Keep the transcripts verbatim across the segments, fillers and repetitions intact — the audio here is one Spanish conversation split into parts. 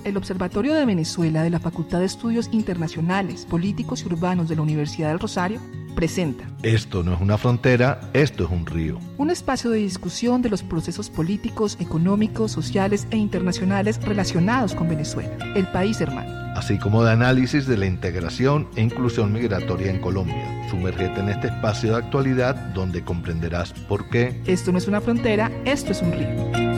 El Observatorio de Venezuela de la Facultad de Estudios Internacionales, Políticos y Urbanos de la Universidad del Rosario presenta Esto no es una frontera, esto es un río. Un espacio de discusión de los procesos políticos, económicos, sociales e internacionales relacionados con Venezuela, el país hermano. Así como de análisis de la integración e inclusión migratoria en Colombia. Sumérgete en este espacio de actualidad donde comprenderás por qué esto no es una frontera, esto es un río.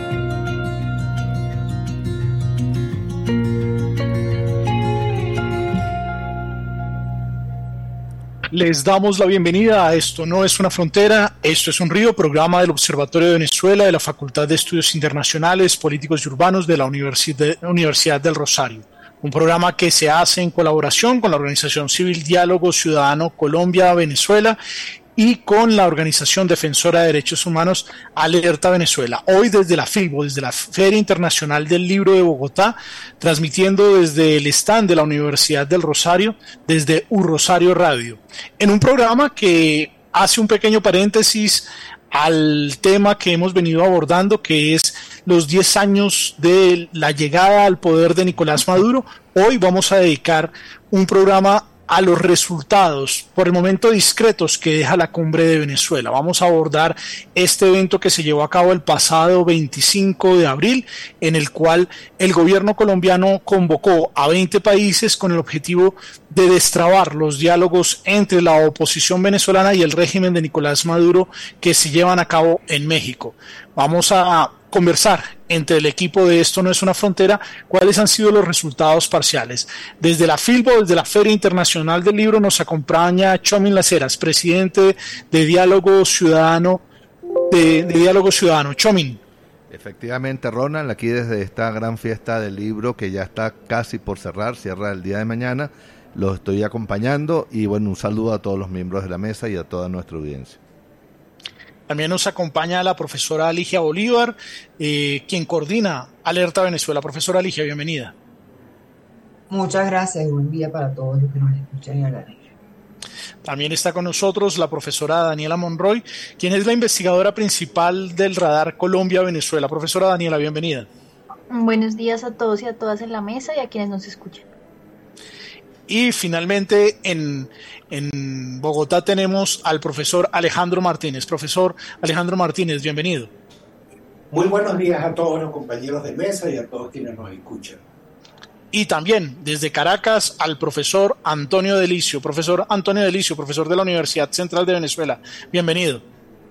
Les damos la bienvenida a Esto no es una frontera, esto es un río, programa del Observatorio de Venezuela de la Facultad de Estudios Internacionales, Políticos y Urbanos de la Universidad, Universidad del Rosario. Un programa que se hace en colaboración con la organización civil Diálogo Ciudadano Colombia-Venezuela y con la organización defensora de derechos humanos Alerta Venezuela. Hoy desde la FILBO, desde la Feria Internacional del Libro de Bogotá, transmitiendo desde el stand de la Universidad del Rosario, desde U Rosario Radio, en un programa que hace un pequeño paréntesis al tema que hemos venido abordando, que es los diez años de la llegada al poder de Nicolás Maduro. Hoy vamos a dedicar un programa a los resultados, por el momento discretos, que deja la cumbre de Venezuela. Vamos a abordar este evento que se llevó a cabo el pasado veinticinco de abril, en el cual el gobierno colombiano convocó a veinte países con el objetivo de destrabar los diálogos entre la oposición venezolana y el régimen de Nicolás Maduro que se llevan a cabo en México. Vamos a conversar entre el equipo de Esto no es una frontera cuáles han sido los resultados parciales. Desde la FILBO, desde la Feria Internacional del Libro, nos acompaña Chomin Las Heras, presidente de Diálogo Ciudadano. De, de Diálogo Ciudadano. Chomin. Efectivamente, Ronald, aquí desde esta gran fiesta del libro que ya está casi por cerrar, cierra el día de mañana, los estoy acompañando y bueno, un saludo a todos los miembros de la mesa y a toda nuestra audiencia. También nos acompaña la profesora Ligia Bolívar, eh, quien coordina Alerta Venezuela. Profesora Ligia, bienvenida. Muchas gracias y buen día para todos los que nos escuchan y hablan. También está con nosotros la profesora Daniela Monroy, quien es la investigadora principal del Radar Colombia-Venezuela. Profesora Daniela, bienvenida. Buenos días a todos y a todas en la mesa y a quienes nos escuchan. Y finalmente en, en Bogotá tenemos al profesor Alejandro Martínez. Profesor Alejandro Martínez, bienvenido. Muy buenos días a todos los compañeros de mesa y a todos quienes nos escuchan. Y también desde Caracas al profesor Antonio Delicio. Profesor Antonio Delicio, profesor de la Universidad Central de Venezuela. Bienvenido.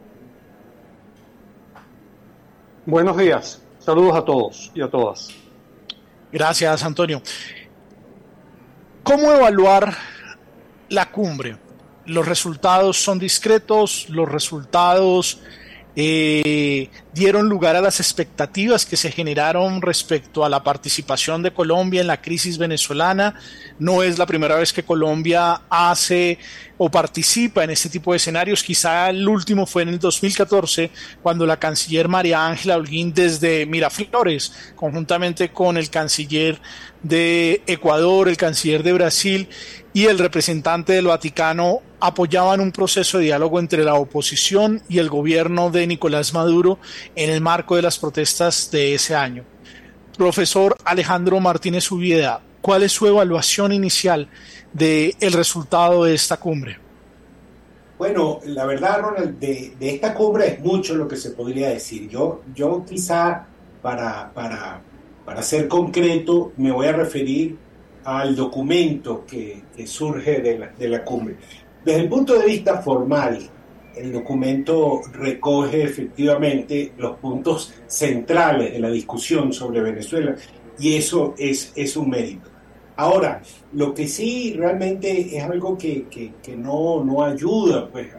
Buenos días. Saludos a todos y a todas. Gracias, Antonio. ¿Cómo evaluar la cumbre? Los resultados son discretos, los resultados eh, dieron lugar a las expectativas que se generaron respecto a la participación de Colombia en la crisis venezolana. No es la primera vez que Colombia hace o participa en este tipo de escenarios. Quizá el último fue en el dos mil catorce, cuando la canciller María Ángela Holguín desde Miraflores, conjuntamente con el canciller de Ecuador, el canciller de Brasil y el representante del Vaticano, apoyaban un proceso de diálogo entre la oposición y el gobierno de Nicolás Maduro en el marco de las protestas de ese año. Profesor Alejandro Martínez Ubieda, ¿cuál es su evaluación inicial del resultado de esta cumbre? Bueno, la verdad, Ronald, de, de esta cumbre es mucho lo que se podría decir. Yo, yo quizá para, para, para ser concreto me voy a referir al documento que, que surge de la, de la cumbre. Desde el punto de vista formal, el documento recoge efectivamente los puntos centrales de la discusión sobre Venezuela y eso es, es un mérito. Ahora, lo que sí realmente es algo que, que, que no, no ayuda pues,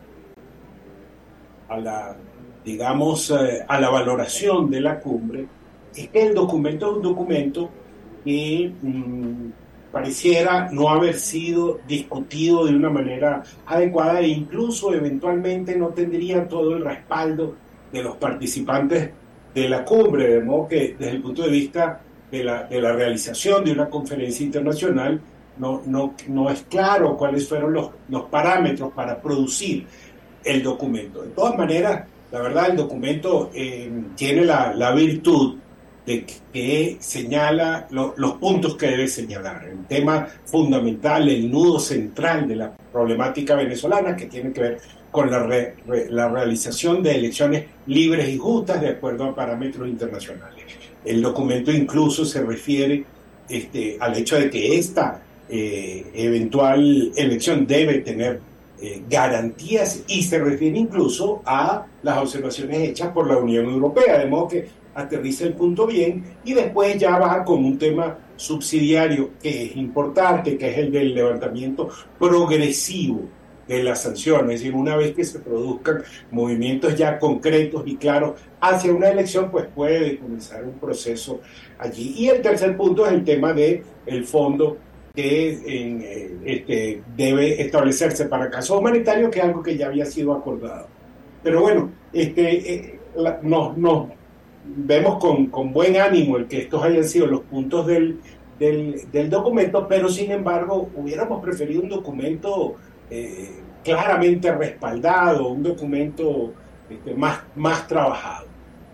a la, digamos, a la valoración de la cumbre, es que el documento es un documento que mmm, pareciera no haber sido discutido de una manera adecuada e incluso eventualmente no tendría todo el respaldo de los participantes de la cumbre, de modo que desde el punto de vista de la, de la realización de una conferencia internacional no, no, no es claro cuáles fueron los, los parámetros para producir el documento. De todas maneras, la verdad el documento eh, tiene la, la virtud de que señala lo, los puntos que debe señalar. El tema fundamental, el nudo central de la problemática venezolana, que tiene que ver con la, re, re, la realización de elecciones libres y justas de acuerdo a parámetros internacionales. El documento incluso se refiere este, al hecho de que esta eh, eventual elección debe tener eh, garantías, y se refiere incluso a las observaciones hechas por la Unión Europea, de modo que aterriza el punto bien, y después ya va con un tema subsidiario que es importante, que es el del levantamiento progresivo de las sanciones, es decir, una vez que se produzcan movimientos ya concretos y claros hacia una elección, pues puede comenzar un proceso allí. Y el tercer punto es el tema del fondo que en, eh, este, debe establecerse para casos humanitarios, que es algo que ya había sido acordado. Pero bueno, este, eh, la, nos, nos vemos con, con buen ánimo el que estos hayan sido los puntos del, del, del documento, pero sin embargo hubiéramos preferido un documento Eh, claramente respaldado, un documento este, más, más trabajado.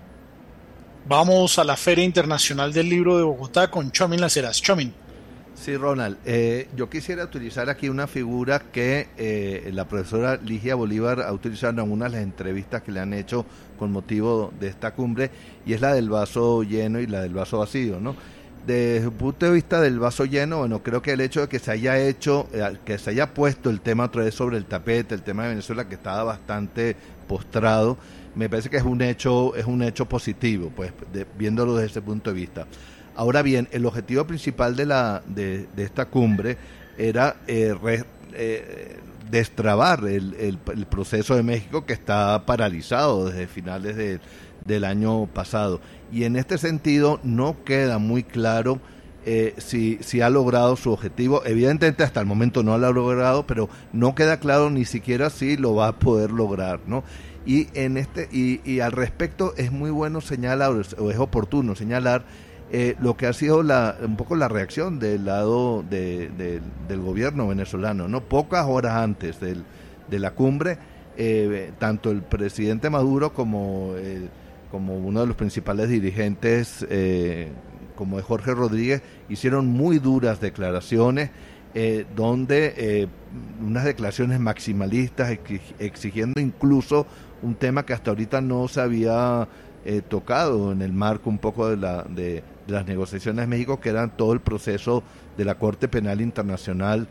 Vamos a la Feria Internacional del Libro de Bogotá con Chomin Las Heras. Chomin. Sí, Ronald, eh, yo quisiera utilizar aquí una figura que eh, la profesora Ligia Bolívar ha utilizado en algunas de las entrevistas que le han hecho con motivo de esta cumbre, y es la del vaso lleno y la del vaso vacío, ¿no? Desde el punto de vista del vaso lleno, bueno, creo que el hecho de que se haya hecho, eh, que se haya puesto el tema otra vez sobre el tapete, el tema de Venezuela, que estaba bastante postrado, me parece que es un hecho, es un hecho positivo, pues, de, viéndolo desde ese punto de vista. Ahora bien, el objetivo principal de la de, de esta cumbre era eh, re, eh, destrabar el, el, el proceso de México, que está paralizado desde finales de del año pasado, y en este sentido no queda muy claro eh, si, si ha logrado su objetivo. Evidentemente hasta el momento no lo ha logrado, pero no queda claro ni siquiera si lo va a poder lograr, ¿no? Y en este y, y al respecto es muy bueno señalar, o es oportuno señalar eh, lo que ha sido la un poco la reacción del lado de, de, del gobierno venezolano, ¿no? Pocas horas antes del, de la cumbre, eh, tanto el presidente Maduro como el como uno de los principales dirigentes, eh, como de Jorge Rodríguez, hicieron muy duras declaraciones, eh, donde eh, unas declaraciones maximalistas, exigiendo incluso un tema que hasta ahorita no se había eh, tocado en el marco un poco de, la, de, de las negociaciones de México, que eran todo el proceso de la Corte Penal Internacional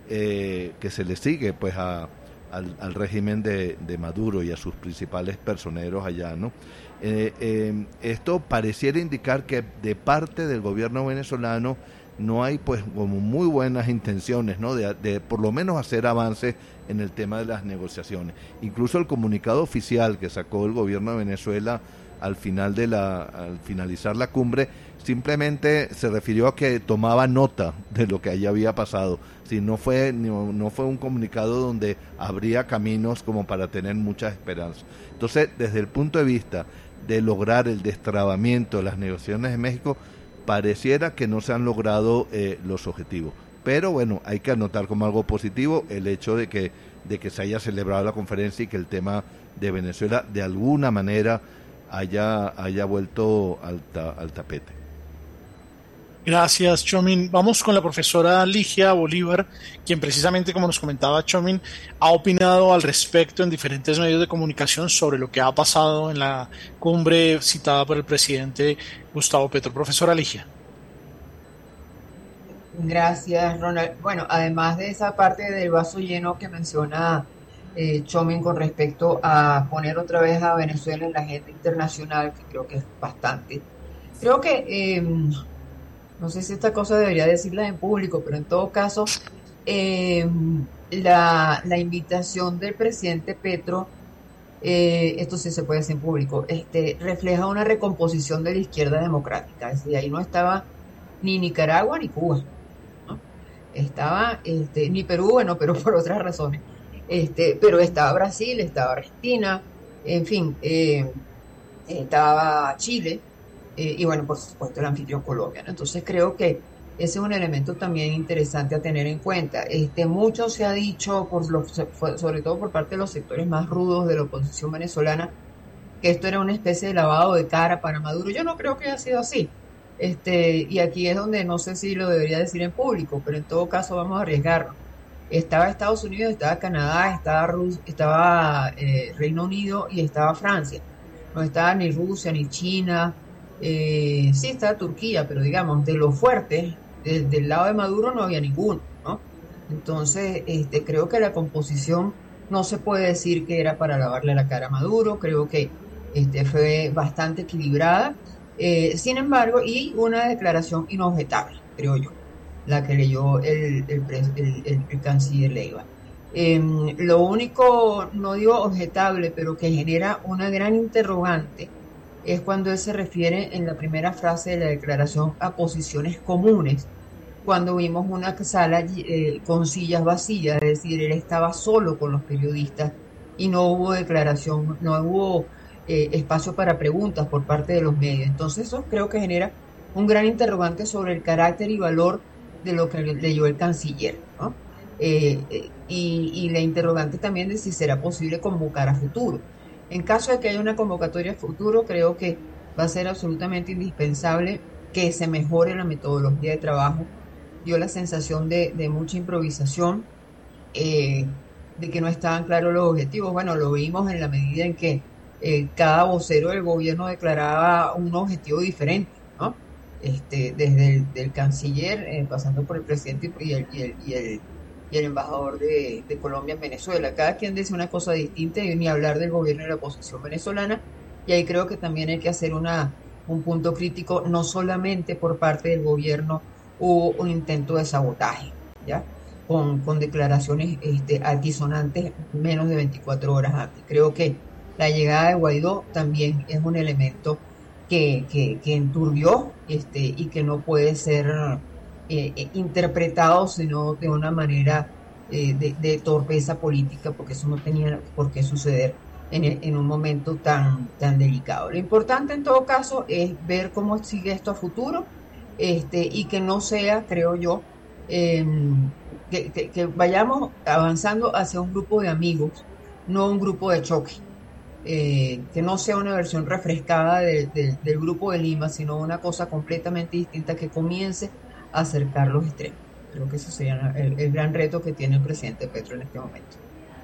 eh, que se le sigue pues a, al, al régimen de, de Maduro y a sus principales personeros allá, ¿no? Eh, eh, esto pareciera indicar que de parte del gobierno venezolano no hay pues como muy buenas intenciones, ¿no? de, de por lo menos hacer avances en el tema de las negociaciones. Incluso el comunicado oficial que sacó el gobierno de Venezuela al final de la al finalizar la cumbre simplemente se refirió a que tomaba nota de lo que allí había pasado. Si no fue no, no fue un comunicado donde habría caminos como para tener mucha esperanza. Entonces, desde el punto de vista de lograr el destrabamiento de las negociaciones de México, pareciera que no se han logrado eh, los objetivos. Pero bueno, hay que anotar como algo positivo el hecho de que, de que se haya celebrado la conferencia y que el tema de Venezuela de alguna manera haya, haya vuelto al, ta, al tapete. Gracias, Chomin. Vamos con la profesora Ligia Bolívar, quien precisamente, como nos comentaba Chomin, ha opinado al respecto en diferentes medios de comunicación sobre lo que ha pasado en la cumbre citada por el presidente Gustavo Petro. Profesora Ligia. Gracias, Ronald. Bueno, además de esa parte del vaso lleno que menciona eh, Chomin con respecto a poner otra vez a Venezuela en la agenda internacional, que creo que es bastante, creo que... Eh, no sé si esta cosa debería decirla en público, pero en todo caso, eh, la, la invitación del presidente Petro, eh, esto sí se puede decir en público, este, refleja una recomposición de la izquierda democrática. Es decir, ahí no estaba ni Nicaragua ni Cuba, ¿no? Estaba, este, ni Perú, bueno, pero por otras razones. Este, pero estaba Brasil, estaba Argentina, en fin, eh, estaba Chile. Eh, y bueno, por supuesto el anfitrión Colombia, ¿no? Entonces creo que ese es un elemento también interesante a tener en cuenta. Este, mucho se ha dicho, por los, sobre todo por parte de los sectores más rudos de la oposición venezolana, que esto era una especie de lavado de cara para Maduro. Yo no creo que haya sido así. Este, y aquí es donde no sé si lo debería decir en público, pero en todo caso vamos a arriesgarnos. Estaba Estados Unidos, estaba Canadá, estaba, Rus estaba eh, Reino Unido y estaba Francia. No estaba ni Rusia ni China, eh, sí estaba Turquía, pero digamos, de los fuertes, de, del lado de Maduro no había ninguno, ¿no? Entonces, este, creo que la composición no se puede decir que era para lavarle la cara a Maduro, creo que este, fue bastante equilibrada. Eh, sin embargo, y una declaración inobjetable, creo yo, la que leyó el, el, el, el, el canciller Leiva. Eh, lo único, no digo objetable, pero que genera una gran interrogante, es cuando él se refiere en la primera frase de la declaración a posiciones comunes, cuando vimos una sala eh, con sillas vacías, es decir, él estaba solo con los periodistas y no hubo declaración, no hubo Eh, espacio para preguntas por parte de los medios. Entonces eso creo que genera un gran interrogante sobre el carácter y valor de lo que leyó el canciller, ¿no? Eh, eh, y, y la interrogante también de si será posible convocar a futuro. En caso de que haya una convocatoria a futuro, creo que va a ser absolutamente indispensable que se mejore la metodología de trabajo. Dio la sensación de, de mucha improvisación, eh, de que no estaban claros los objetivos. Bueno, lo vimos en la medida en que Eh, cada vocero del gobierno declaraba un objetivo diferente, ¿no? Este, desde el del canciller, eh, pasando por el presidente y el, y el, y el, y el embajador de, de Colombia en Venezuela. Cada quien dice una cosa distinta, y ni hablar del gobierno y la oposición venezolana, y ahí creo que también hay que hacer una, un punto crítico, no solamente por parte del gobierno hubo un intento de sabotaje, ¿ya? Con, con declaraciones este, altisonantes menos de veinticuatro horas antes. Creo que la llegada de Guaidó también es un elemento que, que, que enturbió este, y que no puede ser eh, eh, interpretado sino de una manera eh, de, de torpeza política, porque eso no tenía por qué suceder en, en un momento tan, tan delicado. Lo importante en todo caso es ver cómo sigue esto a futuro, este, y que no sea, creo yo, eh, que, que, que vayamos avanzando hacia un grupo de amigos, no un grupo de choque. Eh, que no sea una versión refrescada de, de, del Grupo de Lima, sino una cosa completamente distinta que comience a acercar los extremos. Creo que ese sería el, el gran reto que tiene el presidente Petro en este momento.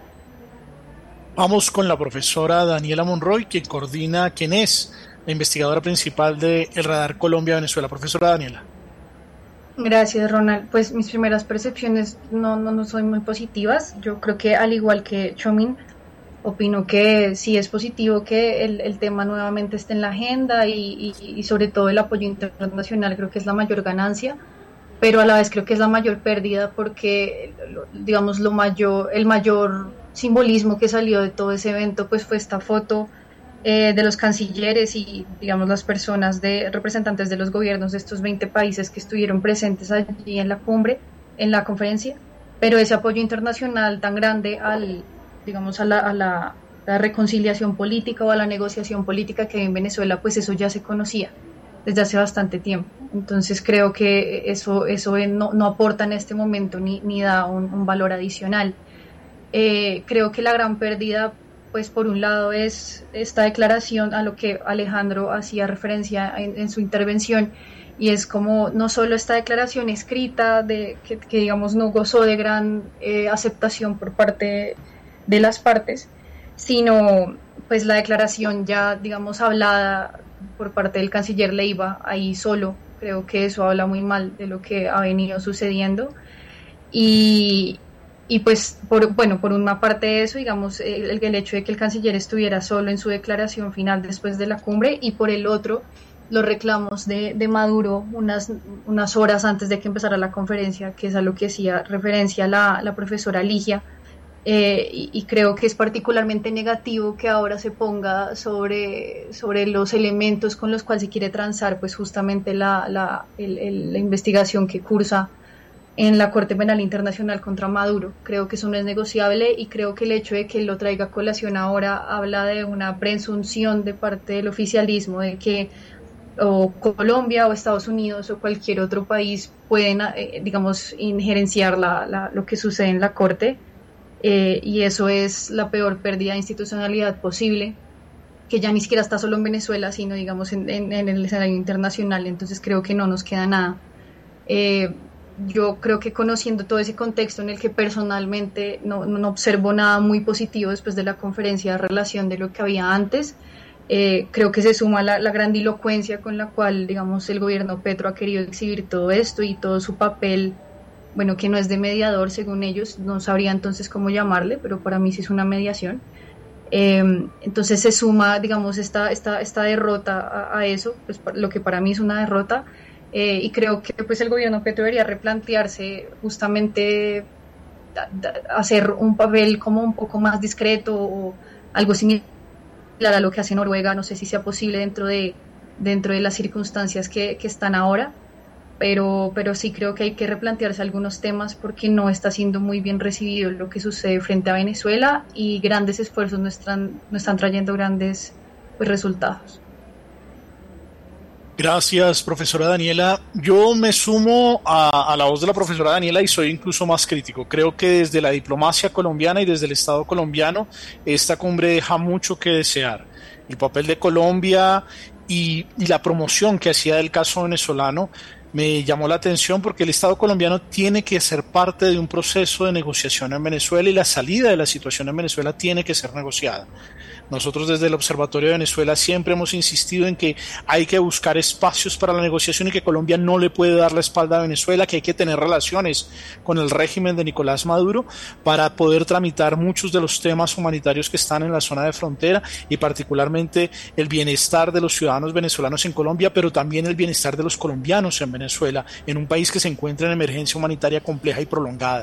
Vamos con la profesora Daniela Monroy, quien coordina, quien es la investigadora principal de El Radar Colombia-Venezuela. Profesora Daniela. Gracias, Ronald. Pues mis primeras percepciones no, no, no son muy positivas. Yo creo que, al igual que Chomin, opino que sí es positivo que el, el tema nuevamente esté en la agenda y, y, y sobre todo el apoyo internacional. Creo que es la mayor ganancia, pero a la vez creo que es la mayor pérdida, porque digamos lo mayor, el mayor simbolismo que salió de todo ese evento pues fue esta foto eh, de los cancilleres y digamos las personas de representantes de los gobiernos de estos veinte países que estuvieron presentes allí en la cumbre, en la conferencia, pero ese apoyo internacional tan grande al digamos a, la, a la, la reconciliación política o a la negociación política que hay en Venezuela, pues eso ya se conocía desde hace bastante tiempo. Entonces creo que eso, eso no, no aporta en este momento ni, ni da un, un valor adicional. Eh, creo que la gran pérdida, pues por un lado es esta declaración a lo que Alejandro hacía referencia en, en su intervención, y es como no solo esta declaración escrita de que, que digamos no gozó de gran eh, aceptación por parte de las partes, sino pues la declaración ya digamos hablada por parte del canciller Leiva ahí solo. Creo que eso habla muy mal de lo que ha venido sucediendo, y, y pues por, bueno, por una parte eso, digamos el, el hecho de que el canciller estuviera solo en su declaración final después de la cumbre, y por el otro los reclamos de, de Maduro unas, unas horas antes de que empezara la conferencia, que es a lo que hacía referencia la, la profesora Ligia. Eh, y, y creo que es particularmente negativo que ahora se ponga sobre, sobre los elementos con los cuales se quiere transar pues justamente la, la, el, el, la investigación que cursa en la Corte Penal Internacional contra Maduro. Creo que eso no es negociable, y creo que el hecho de que lo traiga a colación ahora habla de una presunción de parte del oficialismo de que o Colombia o Estados Unidos o cualquier otro país pueden eh, digamos injerenciar la, la, lo que sucede en la Corte. Eh, y eso es la peor pérdida de institucionalidad posible. que ya ni siquiera está solo en Venezuela, sino digamos en, en, en el escenario internacional. Entonces creo que no nos queda nada. Eh, yo creo que conociendo todo ese contexto en el que personalmente no, no observo nada muy positivo después de la conferencia de relación de lo que había antes, eh, creo que se suma la, la grandilocuencia con la cual, digamos, el gobierno Petro ha querido exhibir todo esto y todo su papel, bueno, que no es de mediador según ellos, no sabría entonces cómo llamarle, pero para mí sí es una mediación. Eh, entonces se suma, digamos, esta, esta, esta derrota a, a eso, pues, lo que para mí es una derrota, eh, y creo que pues el gobierno Petro debería replantearse justamente da, da, hacer un papel como un poco más discreto o algo similar a lo que hace Noruega. No sé si sea posible dentro de, dentro de las circunstancias que, que están ahora, pero, pero sí creo que hay que replantearse algunos temas porque no está siendo muy bien recibido lo que sucede frente a Venezuela y grandes esfuerzos no están, no están trayendo grandes pues, resultados. Gracias, profesora Daniela. Yo me sumo a, a la voz de la profesora Daniela y soy incluso más crítico. Creo que desde la diplomacia colombiana y desde el Estado colombiano esta cumbre deja mucho que desear. El papel de Colombia y, y la promoción que hacía del caso venezolano me llamó la atención porque el Estado colombiano tiene que ser parte de un proceso de negociación en Venezuela y la salida de la situación en Venezuela tiene que ser negociada. Nosotros desde el Observatorio de Venezuela siempre hemos insistido en que hay que buscar espacios para la negociación y que Colombia no le puede dar la espalda a Venezuela, que hay que tener relaciones con el régimen de Nicolás Maduro para poder tramitar muchos de los temas humanitarios que están en la zona de frontera y particularmente el bienestar de los ciudadanos venezolanos en Colombia, pero también el bienestar de los colombianos en Venezuela, en un país que se encuentra en emergencia humanitaria compleja y prolongada.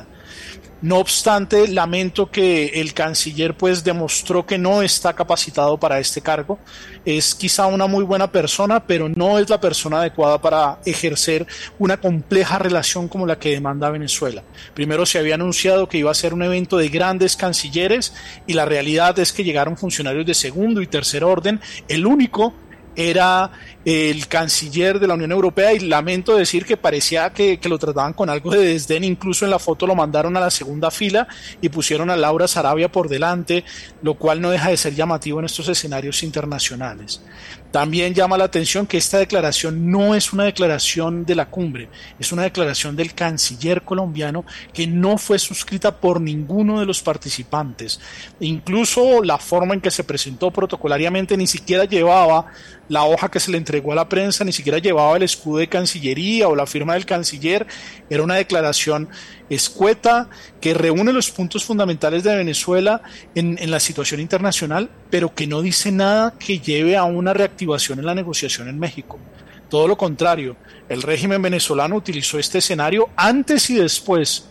No obstante, lamento que el canciller pues demostró que no está capacitado para este cargo. Es quizá una muy buena persona, pero no es la persona adecuada para ejercer una compleja relación como la que demanda Venezuela. Primero se había anunciado que iba a ser un evento de grandes cancilleres y la realidad es que llegaron funcionarios de segundo y tercer orden. El único era el canciller de la Unión Europea y lamento decir que parecía que, que lo trataban con algo de desdén, incluso en la foto lo mandaron a la segunda fila y pusieron a Laura Sarabia por delante, lo cual no deja de ser llamativo en estos escenarios internacionales. También llama la atención que esta declaración no es una declaración de la cumbre, es una declaración del canciller colombiano que no fue suscrita por ninguno de los participantes. Incluso la forma en que se presentó protocolariamente ni siquiera llevaba la hoja que se le entregó a la prensa, ni siquiera llevaba el escudo de Cancillería o la firma del canciller. Era una declaración escueta que reúne los puntos fundamentales de Venezuela en, en la situación internacional, pero que no dice nada que lleve a una reactivación en la negociación en México. Todo lo contrario, el régimen venezolano utilizó este escenario antes y después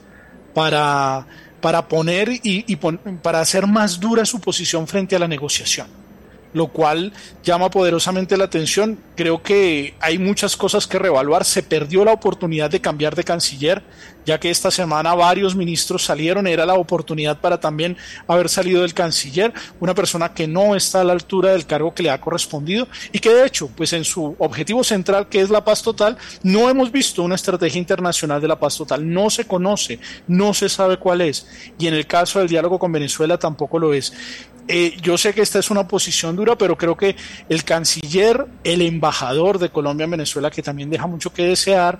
para, para poner y, y pon, para hacer más dura su posición frente a la negociación, lo cual llama poderosamente la atención. Creo que hay muchas cosas que reevaluar. Se perdió la oportunidad de cambiar de canciller, ya que esta semana varios ministros salieron, era la oportunidad para también haber salido del canciller, una persona que no está a la altura del cargo que le ha correspondido y que de hecho, pues en su objetivo central, que es la paz total, no hemos visto una estrategia internacional de la paz total, no se conoce, no se sabe cuál es, y en el caso del diálogo con Venezuela tampoco lo es. Eh, yo sé que esta es una posición dura, pero creo que el canciller, el embajador de Colombia en Venezuela, que también deja mucho que desear,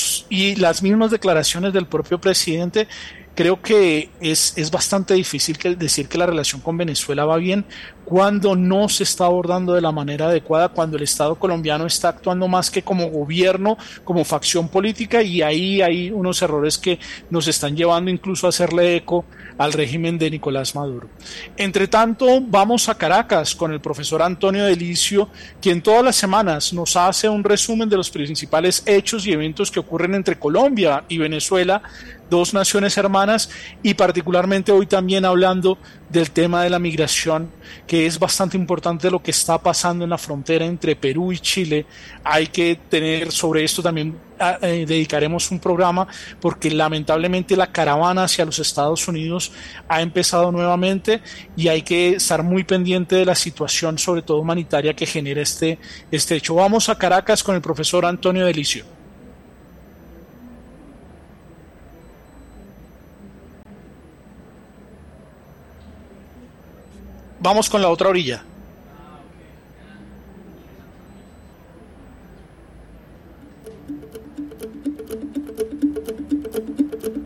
y las mismas declaraciones del propio presidente, creo que es, es bastante difícil que decir que la relación con Venezuela va bien cuando no se está abordando de la manera adecuada, cuando el Estado colombiano está actuando más que como gobierno, como facción política, y ahí hay unos errores que nos están llevando incluso a hacerle eco al régimen de Nicolás Maduro. Entre tanto, vamos a Caracas con el profesor Antonio Delicio, quien todas las semanas nos hace un resumen de los principales hechos y eventos que ocurren entre Colombia y Venezuela, dos naciones hermanas, y particularmente hoy también hablando del tema de la migración, que es bastante importante lo que está pasando en la frontera entre Perú y Chile. Hay que tener sobre esto también, eh, dedicaremos un programa, porque lamentablemente la caravana hacia los Estados Unidos ha empezado nuevamente y hay que estar muy pendiente de la situación, sobre todo humanitaria, que genera este, este hecho. Vamos a Caracas con el profesor Antonio Delicio. Vamos con la otra orilla.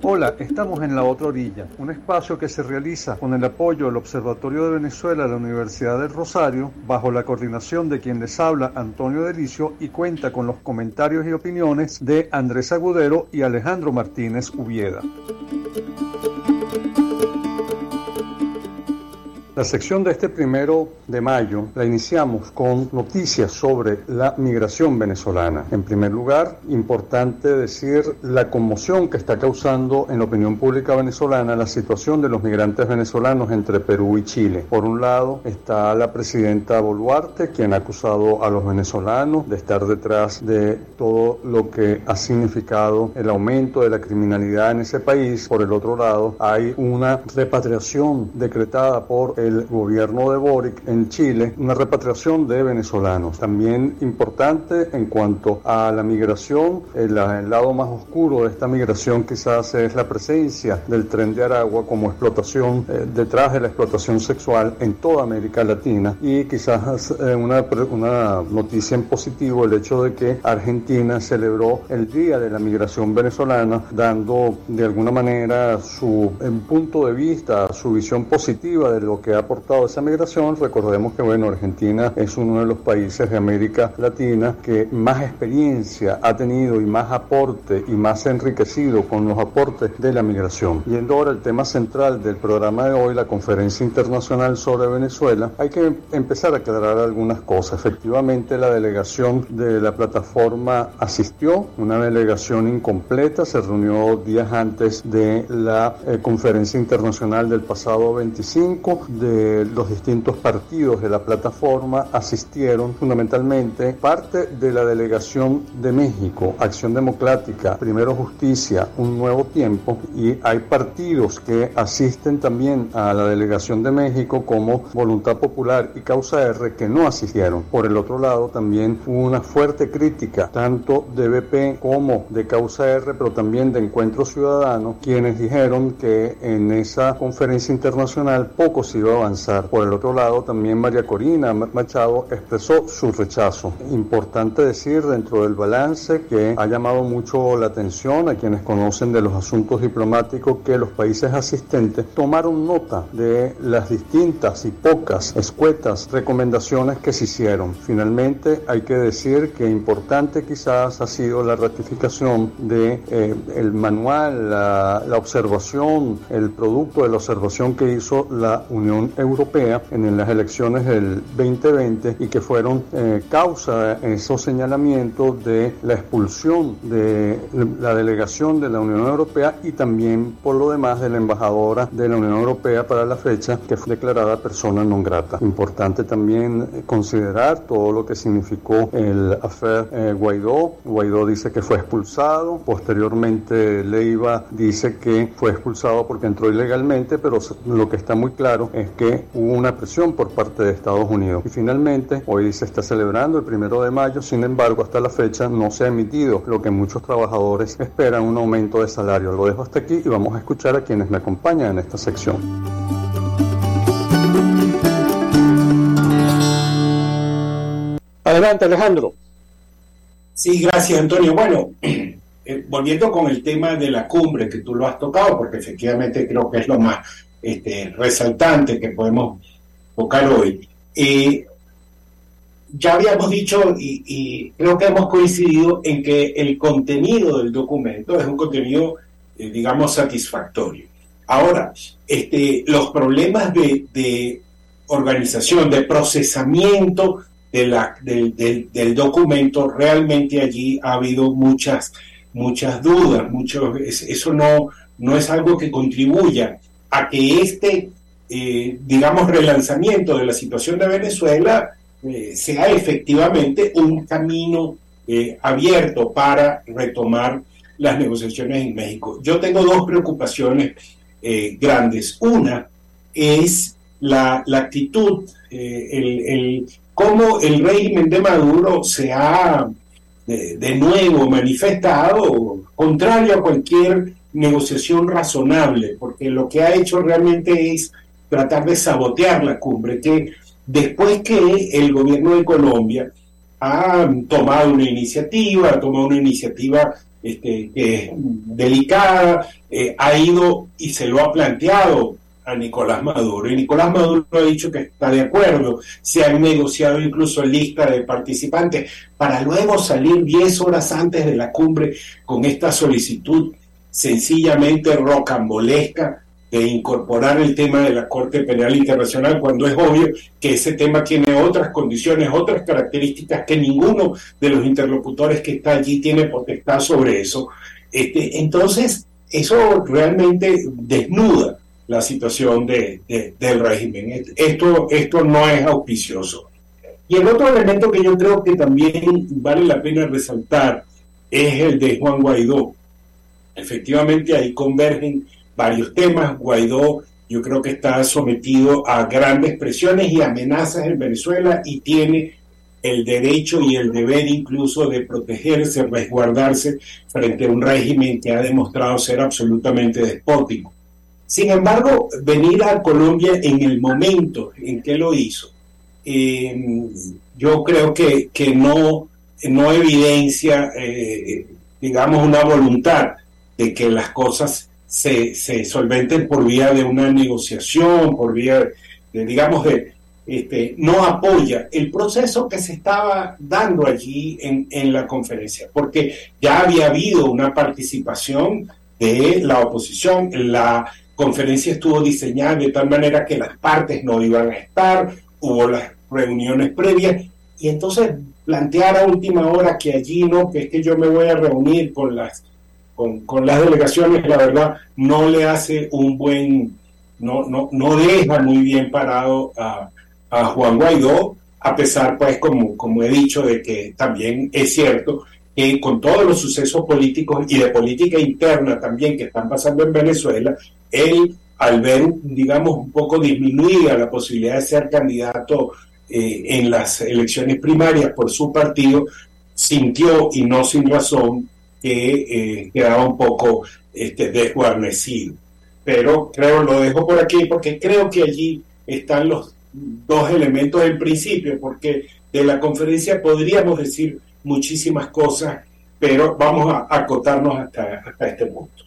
Hola, estamos en La Otra Orilla, un espacio que se realiza con el apoyo del Observatorio de Venezuela de la Universidad del Rosario, bajo la coordinación de quien les habla, Antonio Delicio, y cuenta con los comentarios y opiniones de Andrés Agudero y Alejandro Martínez Ubieda. La sección de este primero de mayo la iniciamos con noticias sobre la migración venezolana. En primer lugar, importante decir la conmoción que está causando en la opinión pública venezolana la situación de los migrantes venezolanos entre Perú y Chile. Por un lado está la presidenta Boluarte, quien ha acusado a los venezolanos de estar detrás de todo lo que ha significado el aumento de la criminalidad en ese país. Por el otro lado, hay una repatriación decretada por el gobierno de Boric en Chile, una repatriación de venezolanos. También importante en cuanto a la migración, el, el lado más oscuro de esta migración quizás es la presencia del Tren de Aragua como explotación, eh, detrás de la explotación sexual en toda América Latina, y quizás eh, una, una noticia en positivo el hecho de que Argentina celebró el Día de la Migración Venezolana, dando de alguna manera su en punto de vista, su visión positiva de lo que ha aportado esa migración. Recordemos que bueno, Argentina es uno de los países de América Latina que más experiencia ha tenido y más aporte y más enriquecido con los aportes de la migración. Yendo ahora al tema central del programa de hoy, la Conferencia Internacional sobre Venezuela, hay que empezar a aclarar algunas cosas. Efectivamente, la delegación de la plataforma asistió, una delegación incompleta, se reunió días antes de la eh, Conferencia Internacional del pasado veinticinco. De los distintos partidos de la plataforma asistieron fundamentalmente parte de la delegación de México, Acción Democrática, Primero Justicia, Un Nuevo Tiempo, y hay partidos que asisten también a la delegación de México como Voluntad Popular y Causa R, que no asistieron. Por el otro lado, también hubo una fuerte crítica tanto de B P como de Causa R, pero también de Encuentro Ciudadano, quienes dijeron que en esa conferencia internacional poco se iba a avanzar. Por el otro lado, también María Corina Machado expresó su rechazo. Importante decir dentro del balance que ha llamado mucho la atención a quienes conocen de los asuntos diplomáticos que los países asistentes tomaron nota de las distintas y pocas escuetas recomendaciones que se hicieron. Finalmente, hay que decir que importante quizás ha sido la ratificación de eh, el manual, la, la observación, el producto de la observación que hizo la Unión Europea en las elecciones del veinte veinte y que fueron eh, causa de esos señalamientos de la expulsión de la delegación de la Unión Europea y también por lo demás de la embajadora de la Unión Europea para la fecha, que fue declarada persona non grata. Importante también eh, considerar todo lo que significó el affair eh, Guaidó. Guaidó dice que fue expulsado, posteriormente Leiva dice que fue expulsado porque entró ilegalmente, pero lo que está muy claro es que hubo una presión por parte de Estados Unidos. Y finalmente, hoy se está celebrando el primero de mayo, sin embargo, hasta la fecha no se ha emitido lo que muchos trabajadores esperan, un aumento de salario. Lo dejo hasta aquí y vamos a escuchar a quienes me acompañan en esta sección. Adelante, Alejandro. Sí, gracias, Antonio. Bueno, eh, volviendo con el tema de la cumbre, que tú lo has tocado, porque efectivamente creo que es lo más este, resaltante que podemos tocar hoy. Eh, ya habíamos dicho y, y creo que hemos coincidido en que el contenido del documento es un contenido, eh, digamos, satisfactorio. Ahora, este, los problemas de, de organización, de procesamiento de la, del, del, del documento, realmente allí ha habido muchas, muchas dudas, muchos, eso no, no es algo que contribuya a que este, eh, digamos, relanzamiento de la situación de Venezuela eh, sea efectivamente un camino eh, abierto para retomar las negociaciones en México. Yo tengo dos preocupaciones eh, grandes. Una es la, la actitud, eh, el, el, cómo el régimen de Maduro se ha de, de nuevo manifestado contrario a cualquier negociación razonable, porque lo que ha hecho realmente es tratar de sabotear la cumbre, que después que el gobierno de Colombia ha tomado una iniciativa, ha tomado una iniciativa este, que es delicada, eh, ha ido y se lo ha planteado a Nicolás Maduro, y Nicolás Maduro ha dicho que está de acuerdo, se han negociado incluso lista de participantes, para luego salir diez horas antes de la cumbre con esta solicitud sencillamente rocambolesca de incorporar el tema de la Corte Penal Internacional, cuando es obvio que ese tema tiene otras condiciones, otras características, que ninguno de los interlocutores que está allí tiene potestad sobre eso. Este, entonces, eso realmente desnuda la situación de, de, del régimen. Esto, esto no es auspicioso. Y el otro elemento que yo creo que también vale la pena resaltar es el de Juan Guaidó. Efectivamente, ahí convergen varios temas. Guaidó, yo creo que está sometido a grandes presiones y amenazas en Venezuela, y tiene el derecho y el deber incluso de protegerse, resguardarse frente a un régimen que ha demostrado ser absolutamente despótico. Sin embargo, venir a Colombia en el momento en que lo hizo, eh, yo creo que, que no, no evidencia, eh, digamos, una voluntad de que las cosas se, se solventen por vía de una negociación, por vía de, digamos, de, este, no apoya el proceso que se estaba dando allí en, en la conferencia, porque ya había habido una participación de la oposición. La conferencia estuvo diseñada de tal manera que las partes no iban a estar, hubo las reuniones previas, y entonces plantear a última hora que allí no, que es que yo me voy a reunir con las con, con las delegaciones, la verdad no le hace un buen, no, no, no deja muy bien parado a, a Juan Guaidó, a pesar, pues, como, como he dicho, de que también es cierto que con todos los sucesos políticos y de política interna también que están pasando en Venezuela, él, al ver, digamos, un poco disminuida la posibilidad de ser candidato eh, en las elecciones primarias por su partido, sintió, y no sin razón, que eh, quedaba un poco este, desguarnecido. Pero creo, lo dejo por aquí, porque creo que allí están los dos elementos del principio, porque de la conferencia podríamos decir muchísimas cosas, pero vamos a acotarnos hasta, hasta este punto.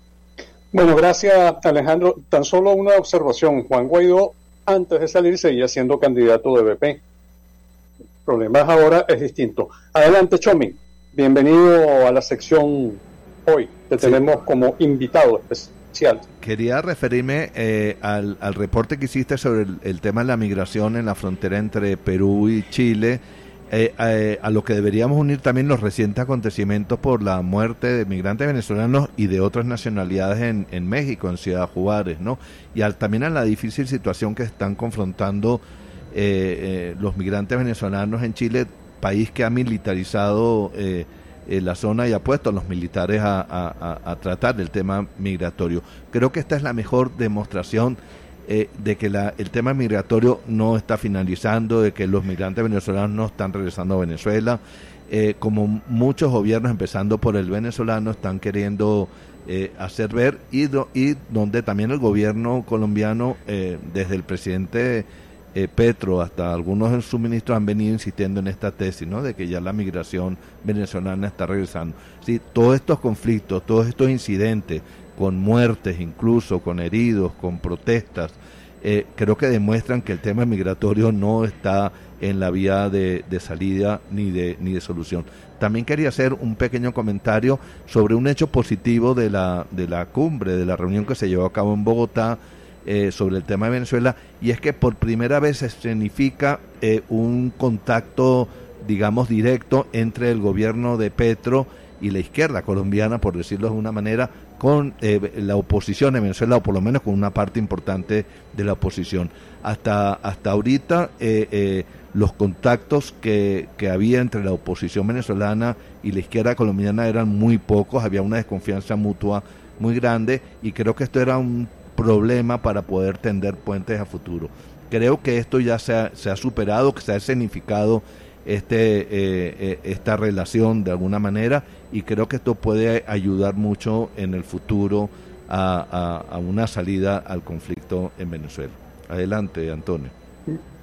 Bueno, gracias, Alejandro. Tan solo una observación. Juan Guaidó, antes de salir, seguía siendo candidato de B P. El problema ahora es distinto. Adelante, Chomin. Bienvenido a la sección hoy. Te sí. tenemos como invitado especial. Quería referirme eh, al, al reporte que hiciste sobre el, el tema de la migración en la frontera entre Perú y Chile, eh, eh, a lo que deberíamos unir también los recientes acontecimientos por la muerte de migrantes venezolanos y de otras nacionalidades en, en México, en Ciudad Juárez, ¿no? Y al, también a la difícil situación que están confrontando eh, eh, los migrantes venezolanos en Chile, país que ha militarizado eh, eh, la zona y ha puesto a los militares a, a, a, a tratar el tema migratorio. Creo que esta es la mejor demostración eh, de que la, el tema migratorio no está finalizando, de que los migrantes venezolanos no están regresando a Venezuela, eh, como muchos gobiernos, empezando por el venezolano, están queriendo eh, hacer ver, y, do, y donde también el gobierno colombiano, eh, desde el presidente Eh, Petro hasta algunos de sus ministros han venido insistiendo en esta tesis, ¿no? De que ya la migración venezolana está regresando. Sí, todos estos conflictos, todos estos incidentes, con muertes incluso, con heridos, con protestas, eh, creo que demuestran que el tema migratorio no está en la vía de, de salida ni de, ni de solución. También quería hacer un pequeño comentario sobre un hecho positivo de la, de la cumbre, de la reunión que se llevó a cabo en Bogotá, Eh, sobre el tema de Venezuela, y es que por primera vez se escenifica eh, un contacto, digamos, directo entre el gobierno de Petro y la izquierda colombiana, por decirlo de una manera, con eh, la oposición en Venezuela, o por lo menos con una parte importante de la oposición. Hasta, hasta ahorita eh, eh, los contactos que, que había entre la oposición venezolana y la izquierda colombiana eran muy pocos, había una desconfianza mutua muy grande, y creo que esto era un problema para poder tender puentes a futuro. Creo que esto ya se ha, se ha superado, que se ha escenificado este, eh, eh, esta relación de alguna manera, y creo que esto puede ayudar mucho en el futuro a, a, a una salida al conflicto en Venezuela. Adelante, Antonio.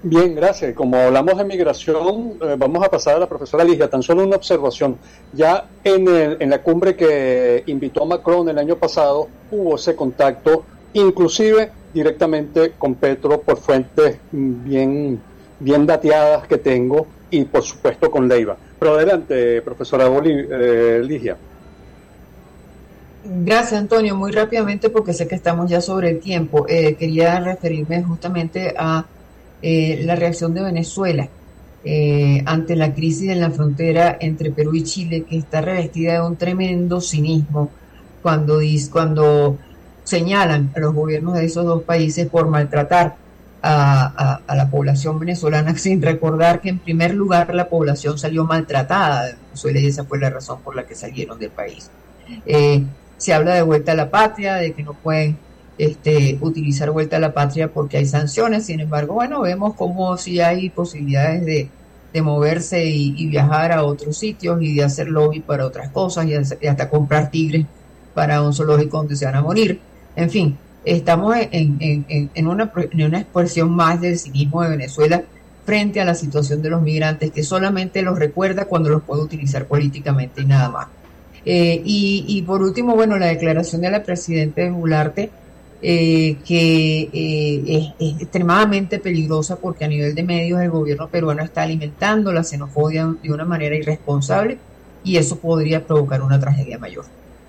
Bien, gracias. Como hablamos de migración, eh, vamos a pasar a la profesora Ligia. Tan solo una observación. Ya en, el, en la cumbre que invitó a Macron el año pasado, hubo ese contacto, inclusive directamente con Petro por fuentes bien, bien dateadas que tengo, y por supuesto con Leiva. Pero adelante, profesora Boli, eh, Ligia. Gracias, Antonio. Muy rápidamente, porque sé que estamos ya sobre el tiempo. Eh, quería referirme justamente a eh, la reacción de Venezuela eh, ante la crisis en la frontera entre Perú y Chile, que está revestida de un tremendo cinismo cuando, cuando señalan a los gobiernos de esos dos países por maltratar a, a, a la población venezolana, sin recordar que en primer lugar la población salió maltratada de Venezuela, y esa fue la razón por la que salieron del país. Eh, se habla de vuelta a la patria, de que no pueden este, utilizar vuelta a la patria porque hay sanciones. Sin embargo, bueno, vemos como si hay posibilidades de, de moverse y, y viajar a otros sitios y de hacer lobby para otras cosas, y, y hasta comprar tigres para un zoológico donde se van a morir. En fin, estamos en, en, en, en, una, en una expresión más del cinismo de Venezuela frente a la situación de los migrantes, que solamente los recuerda cuando los puede utilizar políticamente y nada más. Eh, y, y por último, bueno, la declaración de la presidenta Boluarte, eh, que eh, es, es extremadamente peligrosa, porque a nivel de medios el gobierno peruano está alimentando la xenofobia de una manera irresponsable, y eso podría provocar una tragedia mayor.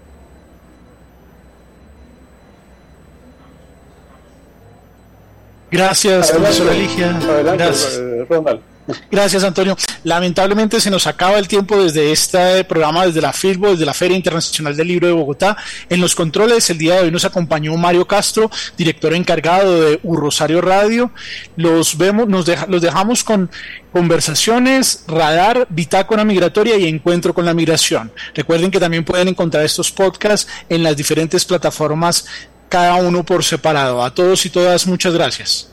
Gracias, profesora Ligia. Adelante, Gracias. Ronald. Gracias, Antonio. Lamentablemente se nos acaba el tiempo desde este programa, desde la FILBO, desde la Feria Internacional del Libro de Bogotá. En los controles el día de hoy nos acompañó Mario Castro, director encargado de U Rosario Radio. Los vemos, nos deja, los dejamos con conversaciones, radar, bitácora migratoria y encuentro con la migración. Recuerden que también pueden encontrar estos podcasts en las diferentes plataformas, cada uno por separado. A todos y todas, muchas gracias.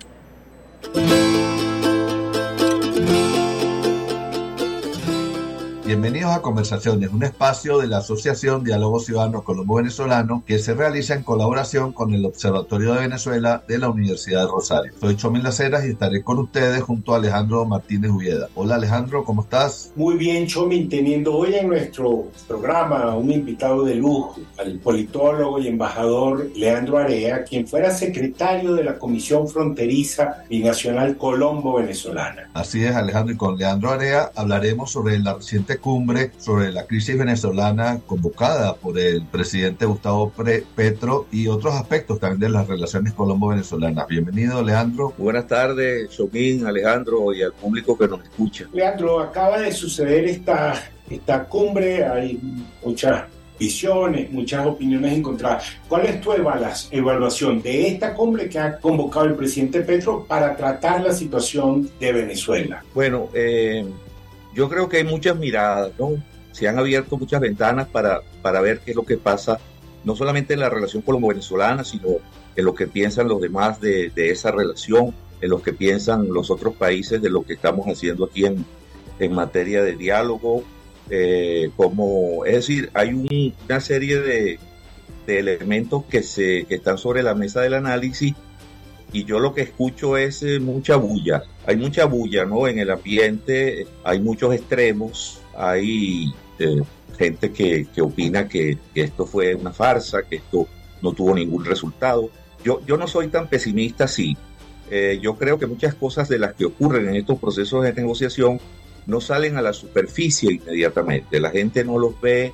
Bienvenidos a Conversaciones, un espacio de la Asociación Diálogo Ciudadano Colombo-Venezolano que se realiza en colaboración con el Observatorio de Venezuela de la Universidad de Rosario. Soy Chomín Las Heras y estaré con ustedes junto a Alejandro Martínez Ubieda. Hola Alejandro, ¿cómo estás? Muy bien, Chomín, teniendo hoy en nuestro programa un invitado de lujo, al politólogo y embajador Leandro Area, quien fuera secretario de la Comisión Fronteriza Binacional Colombo-Venezolana. Así es, Alejandro, y con Leandro Area hablaremos sobre la reciente cumbre sobre la crisis venezolana convocada por el presidente Gustavo Petro y otros aspectos también de las relaciones colombo-venezolanas. Bienvenido, Leandro. Buenas tardes, Chomín, Alejandro, y al público que nos escucha. Leandro, acaba de suceder esta, esta cumbre, hay muchas visiones, muchas opiniones encontradas. ¿Cuál es tu evaluación de esta cumbre que ha convocado el presidente Petro para tratar la situación de Venezuela? Bueno, eh... yo creo que hay muchas miradas, ¿no? Se han abierto muchas ventanas para, para ver qué es lo que pasa, no solamente en la relación colombo-venezolana, sino en lo que piensan los demás de, de esa relación, en lo que piensan los otros países de lo que estamos haciendo aquí en, en materia de diálogo. Eh, como, es decir, hay un, una serie de, de elementos que, se, que están sobre la mesa del análisis, y yo lo que escucho es eh, mucha bulla. Hay mucha bulla, ¿no? En el ambiente hay muchos extremos, hay eh, gente que, que opina que, que esto fue una farsa, que esto no tuvo ningún resultado. Yo, yo no soy tan pesimista así. Eh, yo creo que muchas cosas de las que ocurren en estos procesos de negociación no salen a la superficie inmediatamente. La gente no los ve,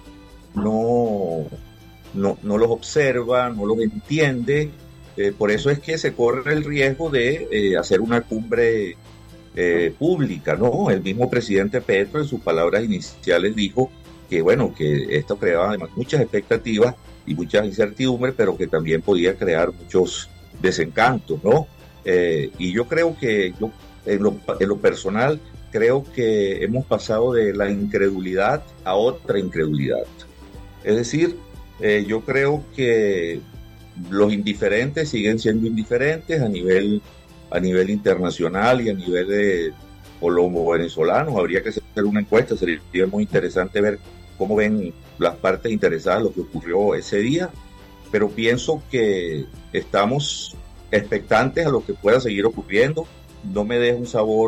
no, no, no los observa, no los entiende. Eh, por eso es que se corre el riesgo de eh, hacer una cumbre eh, pública, ¿no? El mismo presidente Petro en sus palabras iniciales dijo que, bueno, que esto creaba además muchas expectativas y muchas incertidumbres, pero que también podía crear muchos desencantos, ¿no? Eh, y yo creo que, yo en lo, en lo personal, creo que hemos pasado de la incredulidad a otra incredulidad. Es decir, eh, yo creo que los indiferentes siguen siendo indiferentes a nivel, a nivel internacional y a nivel de colombo-venezolanos. Habría que hacer una encuesta, sería muy interesante ver cómo ven las partes interesadas lo que ocurrió ese día, pero pienso que estamos expectantes a lo que pueda seguir ocurriendo. no me deja un sabor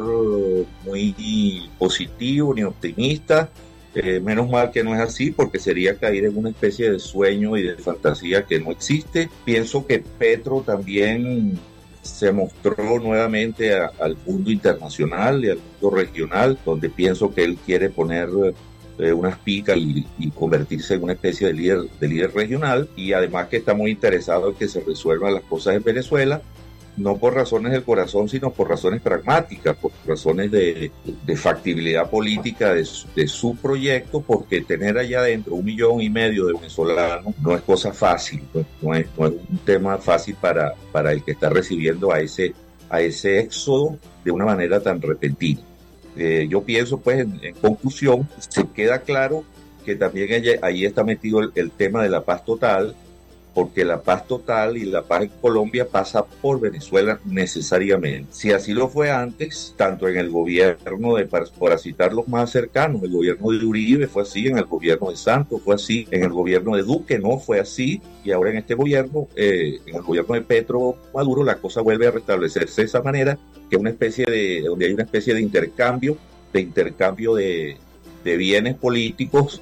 muy positivo ni optimista. Eh, menos mal que no es así, porque sería caer en una especie de sueño y de fantasía que no existe. Pienso que Petro también se mostró nuevamente a, al mundo internacional y al mundo regional, donde pienso que él quiere poner eh, unas picas y, y convertirse en una especie de líder, de líder regional, y además que está muy interesado en que se resuelvan las cosas en Venezuela, no por razones del corazón, sino por razones pragmáticas, por razones de, de factibilidad política de su, de su proyecto, porque tener allá adentro un millón y medio de venezolanos no es cosa fácil, no, no, es, no es un tema fácil para, para el que está recibiendo a ese, a ese éxodo de una manera tan repentina. Eh, yo pienso, pues, en, en conclusión, se queda claro que también ella, ahí está metido el, el tema de la paz total, porque la paz total y la paz en Colombia pasa por Venezuela necesariamente. Si así lo fue antes, tanto en el gobierno de, para citar los más cercanos, el gobierno de Uribe fue así, en el gobierno de Santos fue así, en el gobierno de Duque no fue así, y ahora en este gobierno, eh, en el gobierno de Petro Maduro, la cosa vuelve a restablecerse de esa manera, que es una especie de, donde hay una especie de intercambio, de intercambio de, de bienes políticos,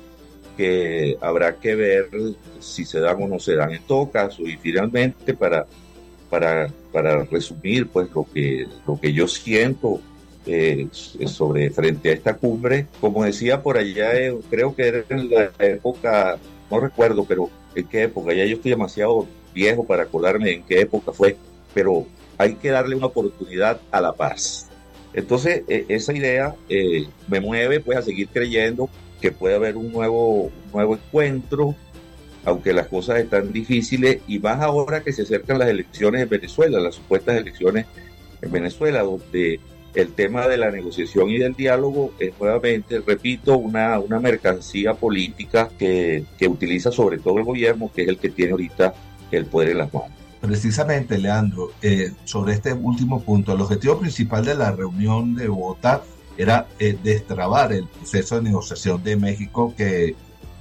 que habrá que ver si se dan o no se dan en todo caso. Y finalmente, para, para, para resumir, pues lo que, lo que yo siento eh, sobre frente a esta cumbre, como decía por allá, eh, creo que era en la época, no recuerdo, pero en qué época, ya yo estoy demasiado viejo para acordarme en qué época fue, pero hay que darle una oportunidad a la paz. Entonces, eh, esa idea eh, me mueve pues a seguir creyendo que puede haber un nuevo, un nuevo encuentro, aunque las cosas están difíciles, y más ahora que se acercan las elecciones en Venezuela, las supuestas elecciones en Venezuela, donde el tema de la negociación y del diálogo es nuevamente, repito, una, una mercancía política que, que utiliza sobre todo el gobierno, que es el que tiene ahorita el poder en las manos. Precisamente, Leandro, eh, sobre este último punto, el objetivo principal de la reunión de Bogotá era eh, destrabar el proceso de negociación de México que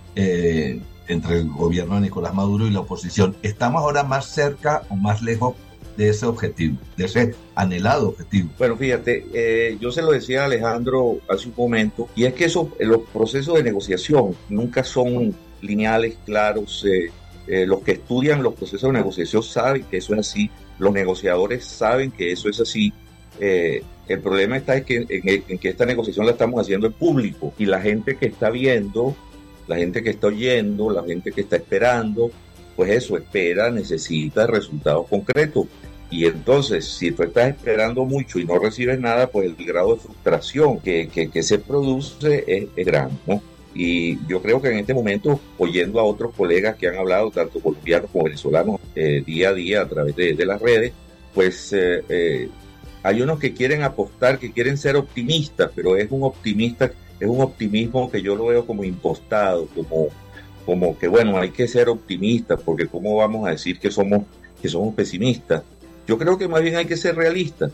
eh, entre el gobierno de Nicolás Maduro y la oposición. ¿Estamos ahora más cerca o más lejos de ese objetivo, de ese anhelado objetivo? Bueno, fíjate, eh, yo se lo decía a Alejandro hace un momento, y es que eso, los procesos de negociación nunca son lineales, claros. Eh, eh, los que estudian los procesos de negociación saben que eso es así, los negociadores saben que eso es así. Eh, el problema está es que en, en que esta negociación la estamos haciendo en público, y la gente que está viendo, la gente que está oyendo, la gente que está esperando, pues eso, espera, necesita resultados concretos. Y entonces, si tú estás esperando mucho y no recibes nada, pues el grado de frustración que, que, que se produce es, es grande, ¿no? Y yo creo que en este momento, oyendo a otros colegas que han hablado, tanto colombianos como venezolanos, eh, día a día a través de, de las redes, pues eh, eh, hay unos que quieren apostar, que quieren ser optimistas, pero es un optimista, es un optimismo que yo lo veo como impostado, como, como que bueno, hay que ser optimistas, porque cómo vamos a decir que somos, que somos pesimistas. Yo creo que más bien hay que ser realistas,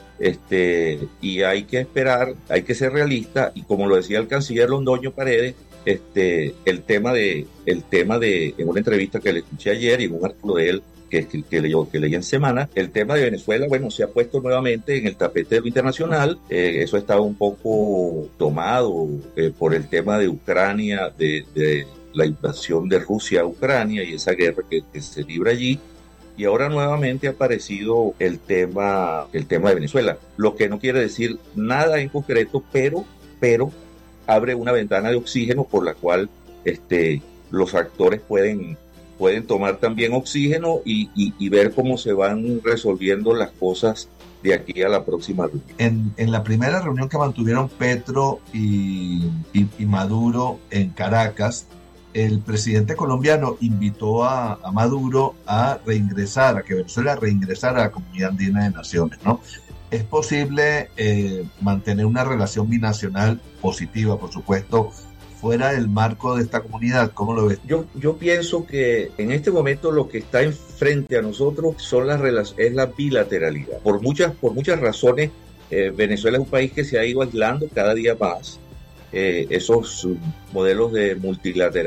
este, y hay que esperar, hay que ser realistas, y como lo decía el canciller Londoño Paredes, este, el tema de, el tema de, en una entrevista que le escuché ayer y en un artículo de él que, que, que, leyó, que leí en Semana, el tema de Venezuela, bueno, se ha puesto nuevamente en el tapete de lo internacional. Eh, eso estaba un poco tomado eh, por el tema de Ucrania, de, de la invasión de Rusia a Ucrania y esa guerra que, que se libra allí. Y ahora nuevamente ha aparecido el tema, el tema de Venezuela, lo que no quiere decir nada en concreto, pero, pero abre una ventana de oxígeno por la cual este, los actores pueden, pueden tomar también oxígeno y, y, y ver cómo se van resolviendo las cosas de aquí a la próxima reunión. En, en la primera reunión que mantuvieron Petro y, y, y Maduro en Caracas, el presidente colombiano invitó a, a Maduro a reingresar, a que Venezuela reingresara a la Comunidad Andina de Naciones, ¿no? ¿Es posible eh, mantener una relación binacional positiva, por supuesto, fuera del marco de esta comunidad? ¿Cómo lo ves? Yo, yo pienso que en este momento lo que está enfrente a nosotros son las es la bilateralidad. Por muchas, por muchas razones, eh, Venezuela es un país que se ha ido aislando cada día más. Eh, esos modelos de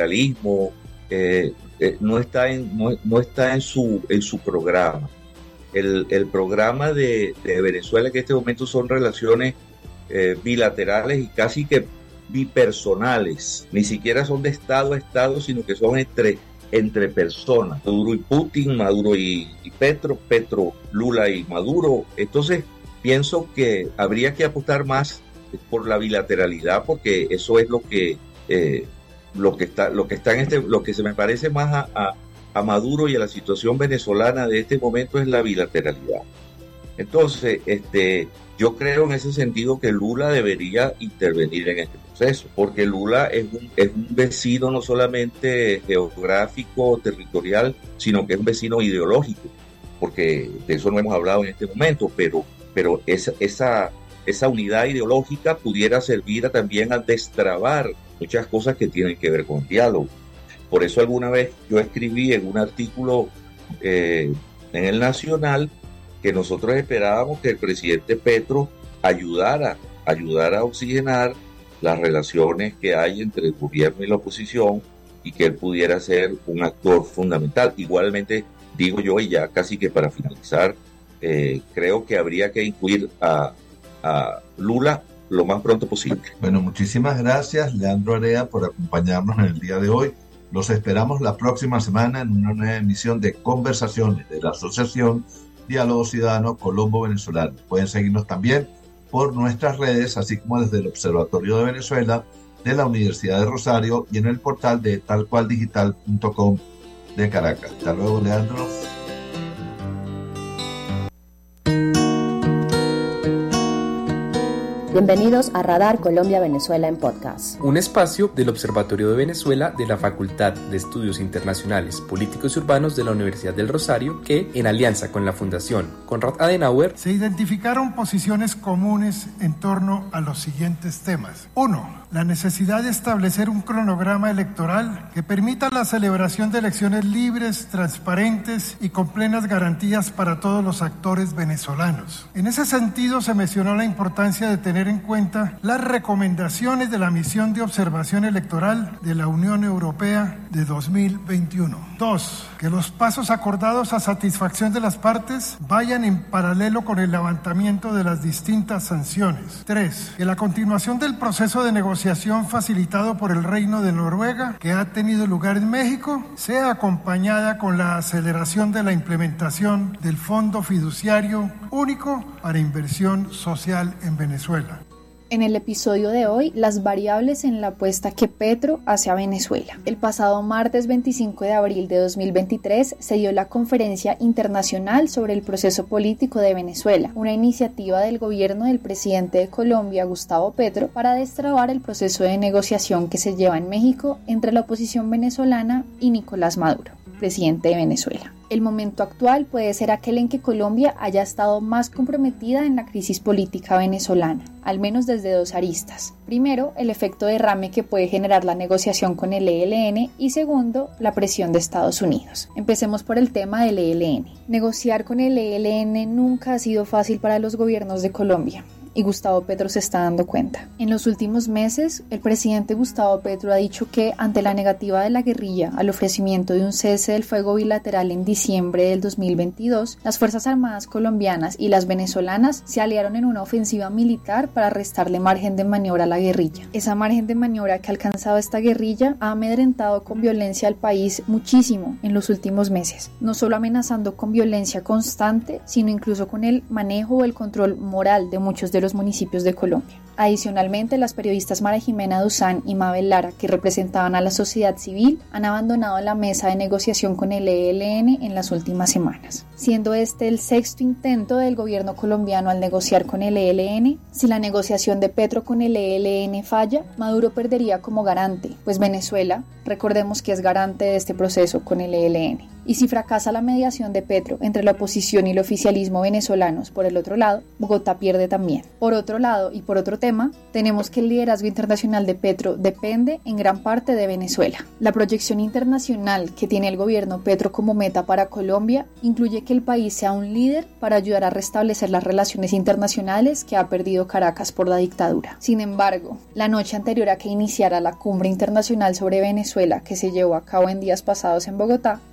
multilateralismo eh, eh, no está en no, no está en su en su programa. el, el programa de, de Venezuela, que en este momento son relaciones eh, bilaterales y casi que bipersonales, ni siquiera son de Estado a Estado, sino que son entre, entre personas, Maduro y Putin, Maduro y, y Petro, Petro, Lula y Maduro. Entonces pienso que habría que apostar más por la bilateralidad, porque eso es lo que eh, lo que está lo que está en este lo que se me parece más a, a, a Maduro y a la situación venezolana de este momento es la bilateralidad. Entonces, este yo creo en ese sentido que Lula debería intervenir en este proceso, porque Lula es un, es un vecino no solamente geográfico, territorial, sino que es un vecino ideológico, porque de eso no hemos hablado en este momento, pero, pero esa, esa, esa unidad ideológica pudiera servir a, también a destrabar muchas cosas que tienen que ver con diálogo. Por eso alguna vez yo escribí en un artículo eh, en el Nacional que nosotros esperábamos que el presidente Petro ayudara, ayudara a oxigenar las relaciones que hay entre el gobierno y la oposición y que él pudiera ser un actor fundamental. Igualmente, digo yo, y ya casi que para finalizar, eh, creo que habría que incluir a, a Lula lo más pronto posible. Bueno, muchísimas gracias, Leandro Area, por acompañarnos en el día de hoy. Los esperamos la próxima semana en una nueva emisión de Conversaciones de la Asociación Diálogo Ciudadano Colombo-Venezolano. Pueden seguirnos también por nuestras redes, así como desde el Observatorio de Venezuela de la Universidad de Rosario y en el portal de tal cual digital punto com de Caracas. Hasta luego, Leandro. Bienvenidos a Radar Colombia-Venezuela en podcast. Un espacio del Observatorio de Venezuela de la Facultad de Estudios Internacionales, Políticos y Urbanos de la Universidad del Rosario, que, en alianza con la Fundación Konrad Adenauer, se identificaron posiciones comunes en torno a los siguientes temas. Uno, la necesidad de establecer un cronograma electoral que permita la celebración de elecciones libres, transparentes y con plenas garantías para todos los actores venezolanos. En ese sentido, se mencionó la importancia de tener en cuenta las recomendaciones de la Misión de Observación Electoral de la Unión Europea de dos mil veintiuno. Dos, que los pasos acordados a satisfacción de las partes vayan en paralelo con el levantamiento de las distintas sanciones. Tres, que la continuación del proceso de negociación facilitado por el Reino de Noruega, que ha tenido lugar en México, sea acompañada con la aceleración de la implementación del Fondo Fiduciario Único para Inversión Social en Venezuela. En el episodio de hoy, las variables en la apuesta que Petro hace a Venezuela. El pasado martes veinticinco de abril de dos mil veintitrés se dio la Conferencia Internacional sobre el Proceso Político de Venezuela, una iniciativa del gobierno del presidente de Colombia, Gustavo Petro, para destrabar el proceso de negociación que se lleva en México entre la oposición venezolana y Nicolás Maduro, presidente de Venezuela. El momento actual puede ser aquel en que Colombia haya estado más comprometida en la crisis política venezolana, al menos desde dos aristas. Primero, el efecto derrame que puede generar la negociación con el E L N y segundo, la presión de Estados Unidos. Empecemos por el tema del E L N. Negociar con el E L N nunca ha sido fácil para los gobiernos de Colombia. Y Gustavo Petro se está dando cuenta. En los últimos meses, el presidente Gustavo Petro ha dicho que, ante la negativa de la guerrilla al ofrecimiento de un cese del fuego bilateral en diciembre del dos mil veintidós, las Fuerzas Armadas colombianas y las venezolanas se aliaron en una ofensiva militar para restarle margen de maniobra a la guerrilla. Esa margen de maniobra que ha alcanzado esta guerrilla ha amedrentado con violencia al país muchísimo en los últimos meses, no solo amenazando con violencia constante, sino incluso con el manejo o el control moral de muchos de los municipios de Colombia. Adicionalmente, las periodistas María Jimena Duzán y Mabel Lara, que representaban a la sociedad civil, han abandonado la mesa de negociación con el E L N en las últimas semanas, siendo este el sexto intento del gobierno colombiano al negociar con el E L N. Si la negociación de Petro con el E L N falla, Maduro perdería como garante, pues Venezuela, recordemos que es garante de este proceso con el E L N. Y si fracasa la mediación de Petro entre la oposición y el oficialismo venezolanos por el otro lado, Bogotá pierde también. Por otro lado, y por otro tema, tenemos que el liderazgo internacional de Petro depende en gran parte de Venezuela. La proyección internacional que tiene el gobierno Petro como meta para Colombia incluye que el país sea un líder para ayudar a restablecer las relaciones internacionales que ha perdido Caracas por la dictadura. Sin embargo, la noche anterior a que iniciara la cumbre internacional sobre Venezuela que se llevó a cabo en días pasados en Bogotá, estaba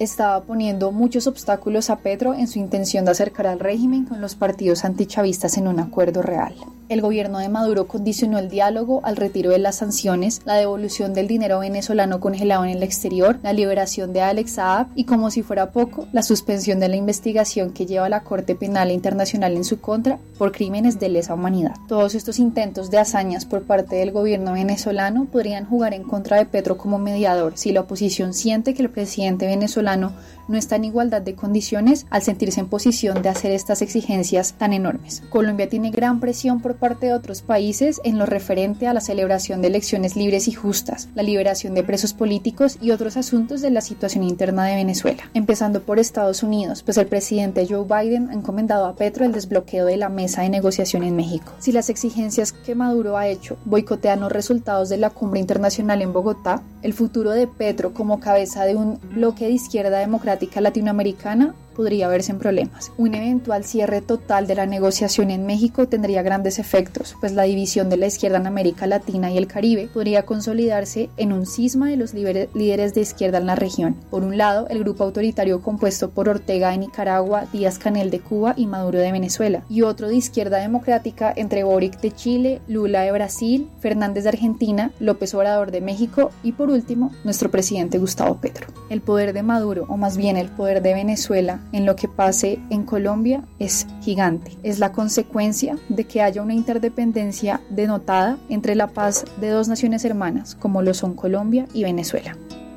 estaba poniendo muchos obstáculos a Petro en su intención de acercar al régimen con los partidos antichavistas en un acuerdo real. El gobierno de Maduro condicionó el diálogo al retiro de las sanciones, la devolución del dinero venezolano congelado en el exterior, la liberación de Alex Saab y, como si fuera poco, la suspensión de la investigación que lleva la Corte Penal Internacional en su contra por crímenes de lesa humanidad. Todos estos intentos de hazañas por parte del gobierno venezolano podrían jugar en contra de Petro como mediador si la oposición siente que el presidente venezolano no está en igualdad de condiciones al sentirse en posición de hacer estas exigencias tan enormes. Colombia tiene gran presión por parte de otros países en lo referente a la celebración de elecciones libres y justas, la liberación de presos políticos y otros asuntos de la situación interna de Venezuela, empezando por Estados Unidos, pues el presidente Joe Biden ha encomendado a Petro el desbloqueo de la mesa de negociación en México. Si las exigencias que Maduro ha hecho boicotean los resultados de la cumbre internacional en Bogotá, el futuro de Petro como cabeza de un bloque de izquierda democrática latinoamericana podría verse en problemas. Un eventual cierre total de la negociación en México tendría grandes efectos, pues la división de la izquierda en América Latina y el Caribe podría consolidarse en un cisma de los líderes de izquierda en la región. Por un lado, el grupo autoritario compuesto por Ortega de Nicaragua, Díaz-Canel de Cuba y Maduro de Venezuela, y otro de izquierda democrática entre Boric de Chile, Lula de Brasil, Fernández de Argentina, López Obrador de México y, por último, nuestro presidente Gustavo Petro. El poder de Maduro, o más bien el poder de Venezuela, en lo que pase en Colombia es gigante. Es la consecuencia de que haya una interdependencia denotada entre la paz de dos naciones hermanas, como lo son Colombia y Venezuela.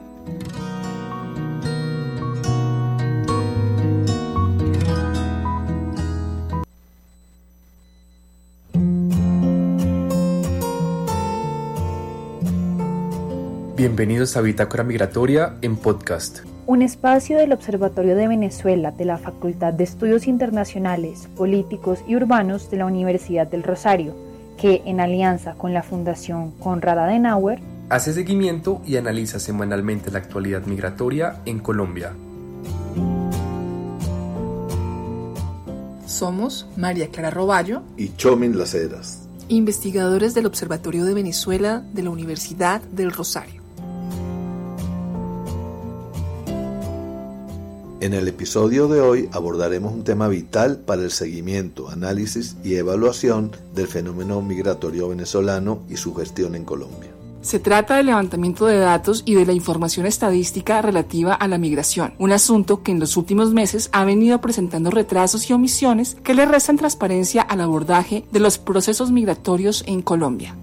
Bienvenidos a Bitácora Migratoria en podcast. Un espacio del Observatorio de Venezuela de la Facultad de Estudios Internacionales, Políticos y Urbanos de la Universidad del Rosario, que, en alianza con la Fundación Konrad Adenauer, hace seguimiento y analiza semanalmente la actualidad migratoria en Colombia. Somos María Clara Roballo y Chomin Las Heras, investigadores del Observatorio de Venezuela de la Universidad del Rosario. En el episodio de hoy abordaremos un tema vital para el seguimiento, análisis y evaluación del fenómeno migratorio venezolano y su gestión en Colombia. Se trata del levantamiento de datos y de la información estadística relativa a la migración, un asunto que en los últimos meses ha venido presentando retrasos y omisiones que le restan transparencia al abordaje de los procesos migratorios en Colombia.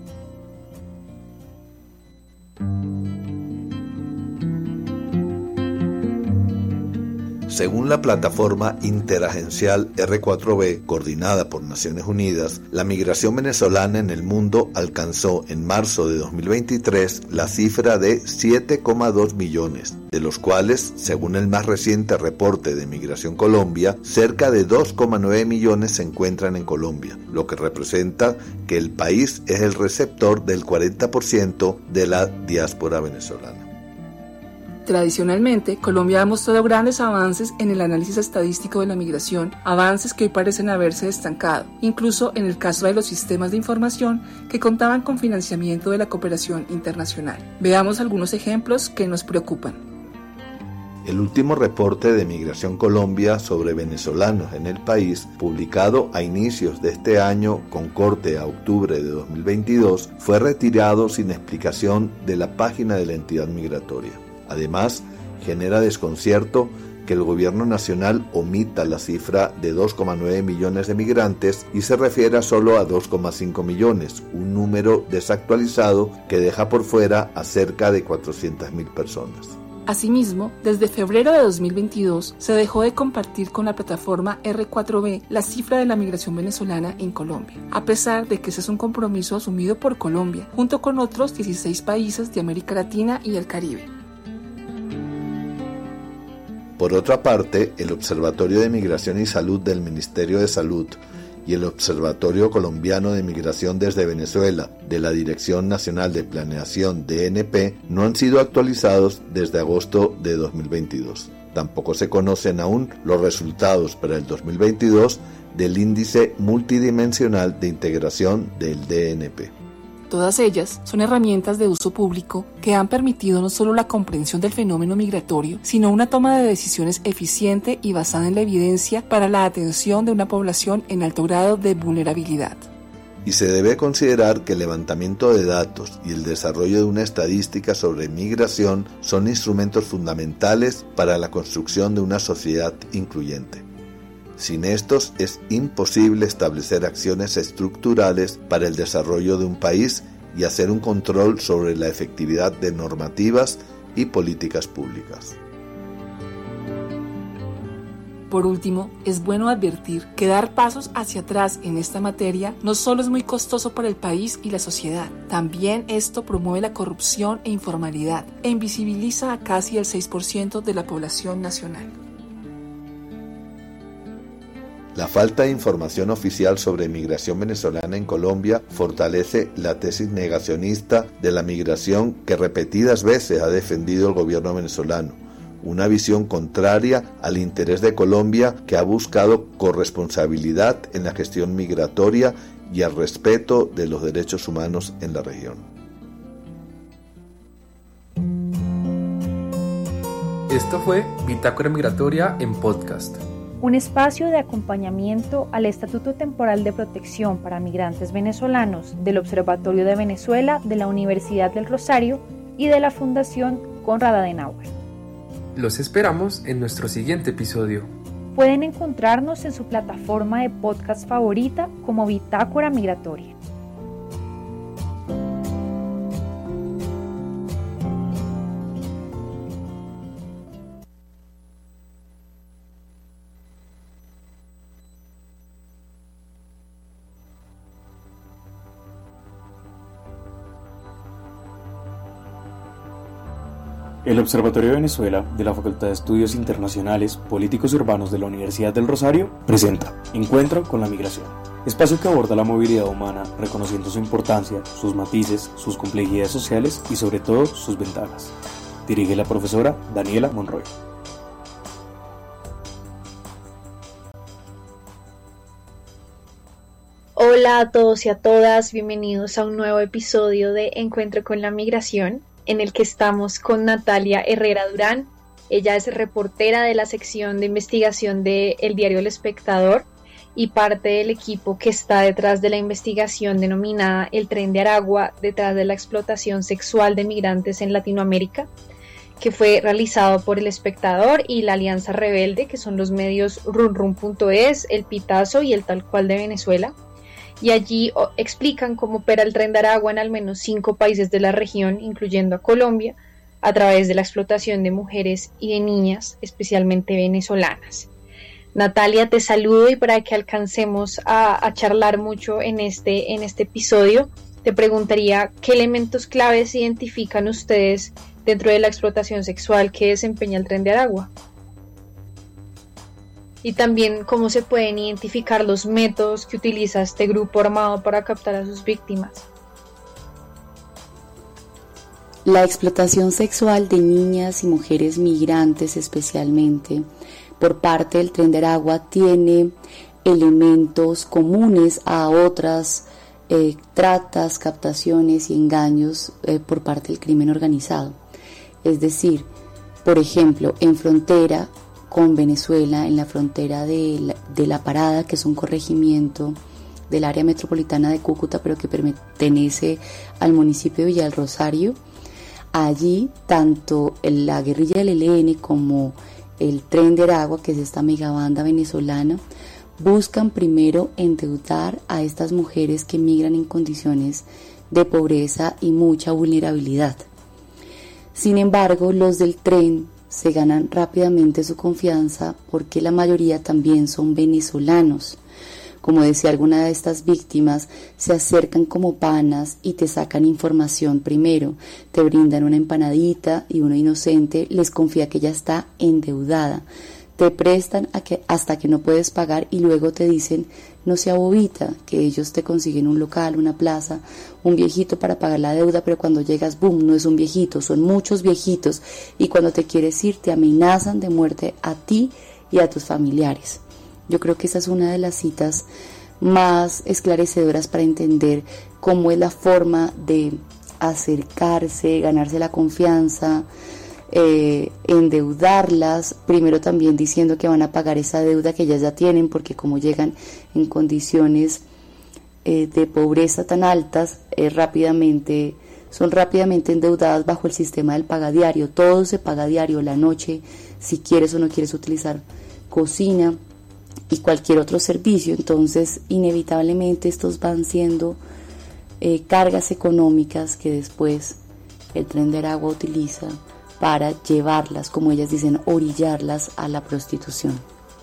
Según la plataforma interagencial erre cuatro be, coordinada por Naciones Unidas, la migración venezolana en el mundo alcanzó en marzo de dos mil veintitrés la cifra de siete coma dos millones, de los cuales, según el más reciente reporte de Migración Colombia, cerca de dos coma nueve millones se encuentran en Colombia, lo que representa que el país es el receptor del cuarenta por ciento de la diáspora venezolana. Tradicionalmente, Colombia ha mostrado grandes avances en el análisis estadístico de la migración, avances que hoy parecen haberse estancado, incluso en el caso de los sistemas de información que contaban con financiamiento de la cooperación internacional. Veamos algunos ejemplos que nos preocupan. El último reporte de Migración Colombia sobre venezolanos en el país, publicado a inicios de este año con corte a octubre de dos mil veintidós, fue retirado sin explicación de la página de la entidad migratoria. Además, genera desconcierto que el gobierno nacional omita la cifra de dos coma nueve millones de migrantes y se refiera solo a dos coma cinco millones, un número desactualizado que deja por fuera a cerca de cuatrocientas mil personas. Asimismo, desde febrero de dos mil veintidós se dejó de compartir con la plataforma erre cuatro be la cifra de la migración venezolana en Colombia, a pesar de que ese es un compromiso asumido por Colombia, junto con otros dieciséis países de América Latina y el Caribe. Por otra parte, el Observatorio de Migración y Salud del Ministerio de Salud y el Observatorio Colombiano de Migración desde Venezuela de la Dirección Nacional de Planeación D N P no han sido actualizados desde agosto de dos mil veintidós. Tampoco se conocen aún los resultados para el dos mil veintidós del Índice Multidimensional de Integración del D N P. Todas ellas son herramientas de uso público que han permitido no solo la comprensión del fenómeno migratorio, sino una toma de decisiones eficiente y basada en la evidencia para la atención de una población en alto grado de vulnerabilidad. Y se debe considerar que el levantamiento de datos y el desarrollo de una estadística sobre migración son instrumentos fundamentales para la construcción de una sociedad incluyente. Sin estos es imposible establecer acciones estructurales para el desarrollo de un país y hacer un control sobre la efectividad de normativas y políticas públicas. Por último, es bueno advertir que dar pasos hacia atrás en esta materia no solo es muy costoso para el país y la sociedad, también esto promueve la corrupción e informalidad e invisibiliza a casi el seis por ciento de la población nacional. La falta de información oficial sobre migración venezolana en Colombia fortalece la tesis negacionista de la migración que repetidas veces ha defendido el gobierno venezolano, una visión contraria al interés de Colombia que ha buscado corresponsabilidad en la gestión migratoria y al respeto de los derechos humanos en la región. Esto fue Bitácora Migratoria en podcast. Un espacio de acompañamiento al Estatuto Temporal de Protección para Migrantes Venezolanos del Observatorio de Venezuela de la Universidad del Rosario y de la Fundación Konrad Adenauer. Los esperamos en nuestro siguiente episodio. Pueden encontrarnos en su plataforma de podcast favorita como Bitácora Migratoria. El Observatorio de Venezuela de la Facultad de Estudios Internacionales, Políticos y Urbanos de la Universidad del Rosario presenta Encuentro con la Migración, espacio que aborda la movilidad humana reconociendo su importancia, sus matices, sus complejidades sociales y sobre todo sus ventajas. Dirige la profesora Daniela Monroy. Hola a todos y a todas, bienvenidos a un nuevo episodio de Encuentro con la Migración, en el que estamos con Natalia Herrera Durán. Ella es reportera de la sección de investigación de El Diario El Espectador y parte del equipo que está detrás de la investigación denominada El Tren de Aragua, detrás de la explotación sexual de migrantes en Latinoamérica, que fue realizado por El Espectador y la Alianza Rebelde, que son los medios runrun punto es, El Pitazo y El Tal Cual de Venezuela. Y allí oh, explican cómo opera el Tren de Aragua en al menos cinco países de la región, incluyendo a Colombia, a través de la explotación de mujeres y de niñas, especialmente venezolanas. Natalia, te saludo y para que alcancemos a, a charlar mucho en este, en este episodio, te preguntaría qué elementos claves identifican ustedes dentro de la explotación sexual que desempeña el Tren de Aragua. Y también cómo se pueden identificar los métodos que utiliza este grupo armado para captar a sus víctimas. La explotación sexual de niñas y mujeres migrantes especialmente por parte del Tren de Aragua tiene elementos comunes a otras eh, tratas, captaciones y engaños eh, por parte del crimen organizado. Es decir, por ejemplo, en frontera con Venezuela, en la frontera de la, de La Parada, que es un corregimiento del área metropolitana de Cúcuta, pero que pertenece al municipio de Villa del Rosario. Allí, tanto la guerrilla del E L N como el Tren de Aragua, que es esta megabanda venezolana, buscan primero endeudar a estas mujeres que migran en condiciones de pobreza y mucha vulnerabilidad. Sin embargo, los del tren se ganan rápidamente su confianza porque la mayoría también son venezolanos. Como decía alguna de estas víctimas, se acercan como panas y te sacan información primero, te brindan una empanadita y uno inocente les confía que ya está endeudada. Te prestan a que, hasta que no puedes pagar y luego te dicen no sea bobita, que ellos te consiguen un local, una plaza, un viejito para pagar la deuda, pero cuando llegas, boom, no es un viejito, son muchos viejitos y cuando te quieres ir te amenazan de muerte a ti y a tus familiares. Yo creo que esa es una de las citas más esclarecedoras para entender cómo es la forma de acercarse, ganarse la confianza, eh, endeudarlas, primero también diciendo que van a pagar esa deuda que ellas ya tienen, porque como llegan en condiciones eh, de pobreza tan altas, eh, rápidamente son rápidamente endeudadas bajo el sistema del pagadiario. Todo se paga diario, la noche, si quieres o no quieres utilizar cocina y cualquier otro servicio. Entonces inevitablemente estos van siendo eh, cargas económicas que después el Tren de Aragua utiliza para llevarlas, como ellas dicen, orillarlas a la prostitución.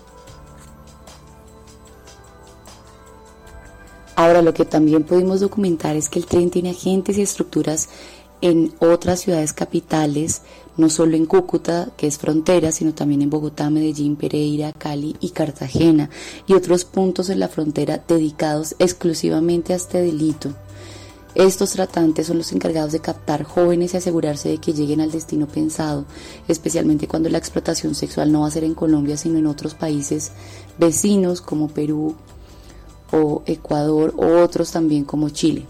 Ahora, lo que también pudimos documentar es que el tren tiene agentes y estructuras en otras ciudades capitales, no solo en Cúcuta, que es frontera, sino también en Bogotá, Medellín, Pereira, Cali y Cartagena, y otros puntos en la frontera dedicados exclusivamente a este delito. Estos tratantes son los encargados de captar jóvenes y asegurarse de que lleguen al destino pensado, especialmente cuando la explotación sexual no va a ser en Colombia, sino en otros países vecinos como Perú o Ecuador, o otros también como Chile.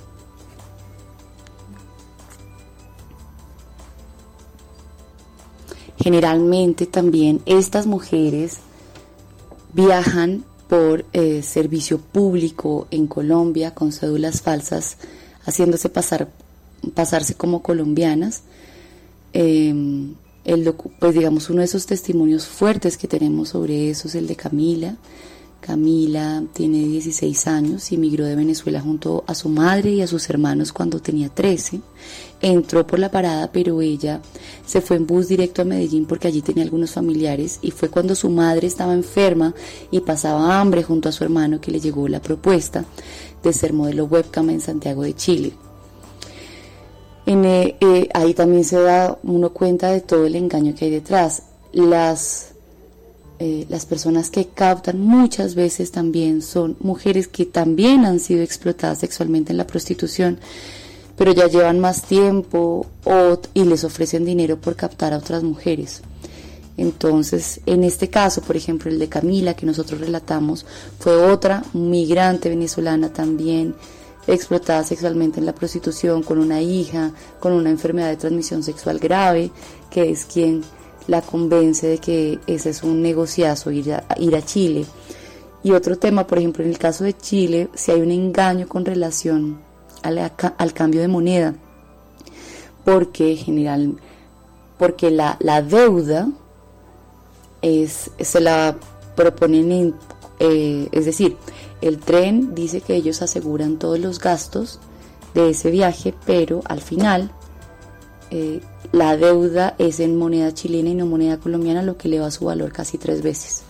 Generalmente también estas mujeres viajan por eh, servicio público en Colombia con cédulas falsas, haciéndose pasar, pasarse como colombianas. Eh, el docu- pues digamos, uno de esos testimonios fuertes que tenemos sobre eso es el de Camila. Camila tiene dieciséis años y migró de Venezuela junto a su madre y a sus hermanos cuando tenía trece. Entró por la parada, pero ella se fue en bus directo a Medellín porque allí tenía algunos familiares, y fue cuando su madre estaba enferma y pasaba hambre junto a su hermano que le llegó la propuesta de ser modelo webcam en Santiago de Chile. En, eh, eh, ahí también se da uno cuenta de todo el engaño que hay detrás. Las Eh, las personas que captan muchas veces también son mujeres que también han sido explotadas sexualmente en la prostitución, pero ya llevan más tiempo o, y les ofrecen dinero por captar a otras mujeres. Entonces, en este caso, por ejemplo, el de Camila que nosotros relatamos, fue otra migrante venezolana también explotada sexualmente en la prostitución, con una hija, con una enfermedad de transmisión sexual grave, que es quien la convence de que ese es un negociazo, ir a, ir a Chile. Y otro tema, por ejemplo, en el caso de Chile, si hay un engaño con relación a la, al cambio de moneda, porque general, porque la, la deuda es, se la proponen, en, eh, es decir, el tren dice que ellos aseguran todos los gastos de ese viaje, pero al final eh, la deuda es en moneda chilena y no moneda colombiana, lo que eleva su valor casi tres veces.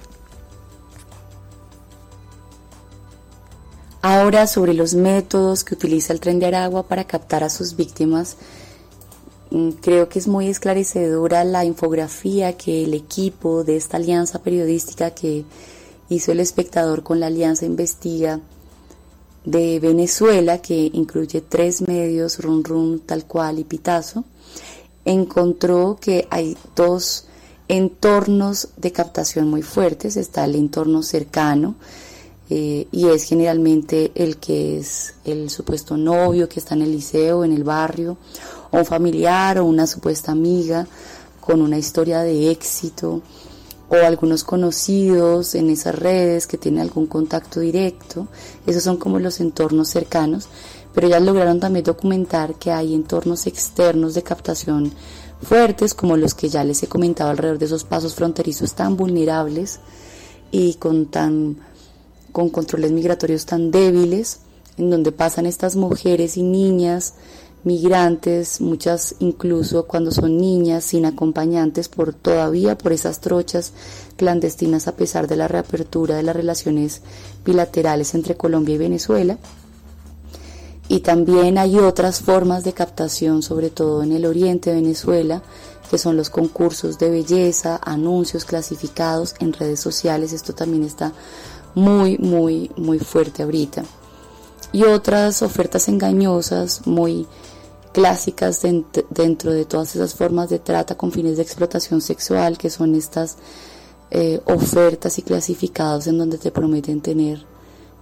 Ahora, sobre los métodos que utiliza el Tren de Aragua para captar a sus víctimas, creo que es muy esclarecedora la infografía que el equipo de esta alianza periodística que hizo El Espectador con la Alianza Investiga de Venezuela, que incluye tres medios, Run Run, Tal Cual y Pitazo, encontró que hay dos entornos de captación muy fuertes. Está el entorno cercano, eh, y es generalmente el que es el supuesto novio que está en el liceo, en el barrio, o un familiar o una supuesta amiga con una historia de éxito, o algunos conocidos en esas redes que tienen algún contacto directo. Esos son como los entornos cercanos, pero ya lograron también documentar que hay entornos externos de captación fuertes, como los que ya les he comentado alrededor de esos pasos fronterizos tan vulnerables y con tan con controles migratorios tan débiles, en donde pasan estas mujeres y niñas migrantes, muchas incluso cuando son niñas sin acompañantes, por todavía por esas trochas clandestinas a pesar de la reapertura de las relaciones bilaterales entre Colombia y Venezuela. Y también hay otras formas de captación, sobre todo en el oriente de Venezuela, que son los concursos de belleza, anuncios clasificados en redes sociales. Esto también está muy, muy, muy fuerte ahorita. Y otras ofertas engañosas muy clásicas dent- dentro de todas esas formas de trata con fines de explotación sexual, que son estas eh, ofertas y clasificados en donde te prometen tener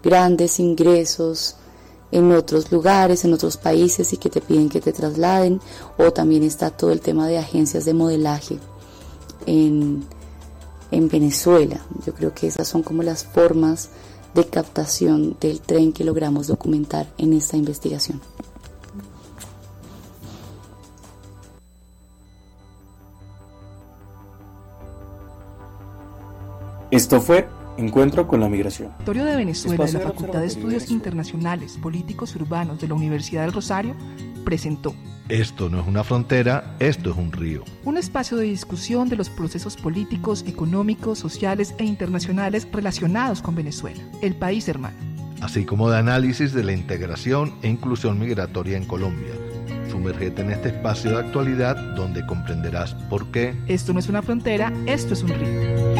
grandes ingresos en otros lugares, en otros países y que te piden que te trasladen, o también está todo el tema de agencias de modelaje en, en Venezuela. Yo creo que esas son como las formas de captación del tren que logramos documentar en esta investigación. Esto fue Encuentro con la Migración. Laboratorio de Venezuela de la Facultad de Estudios Internacionales, Políticos y Urbanos de la Universidad del Rosario presentó Esto no es una frontera, esto es un río. Un espacio de discusión de los procesos políticos, económicos, sociales e internacionales relacionados con Venezuela, el país hermano. Así como de análisis de la integración e inclusión migratoria en Colombia. Sumérgete en este espacio de actualidad donde comprenderás por qué esto no es una frontera, esto es un río.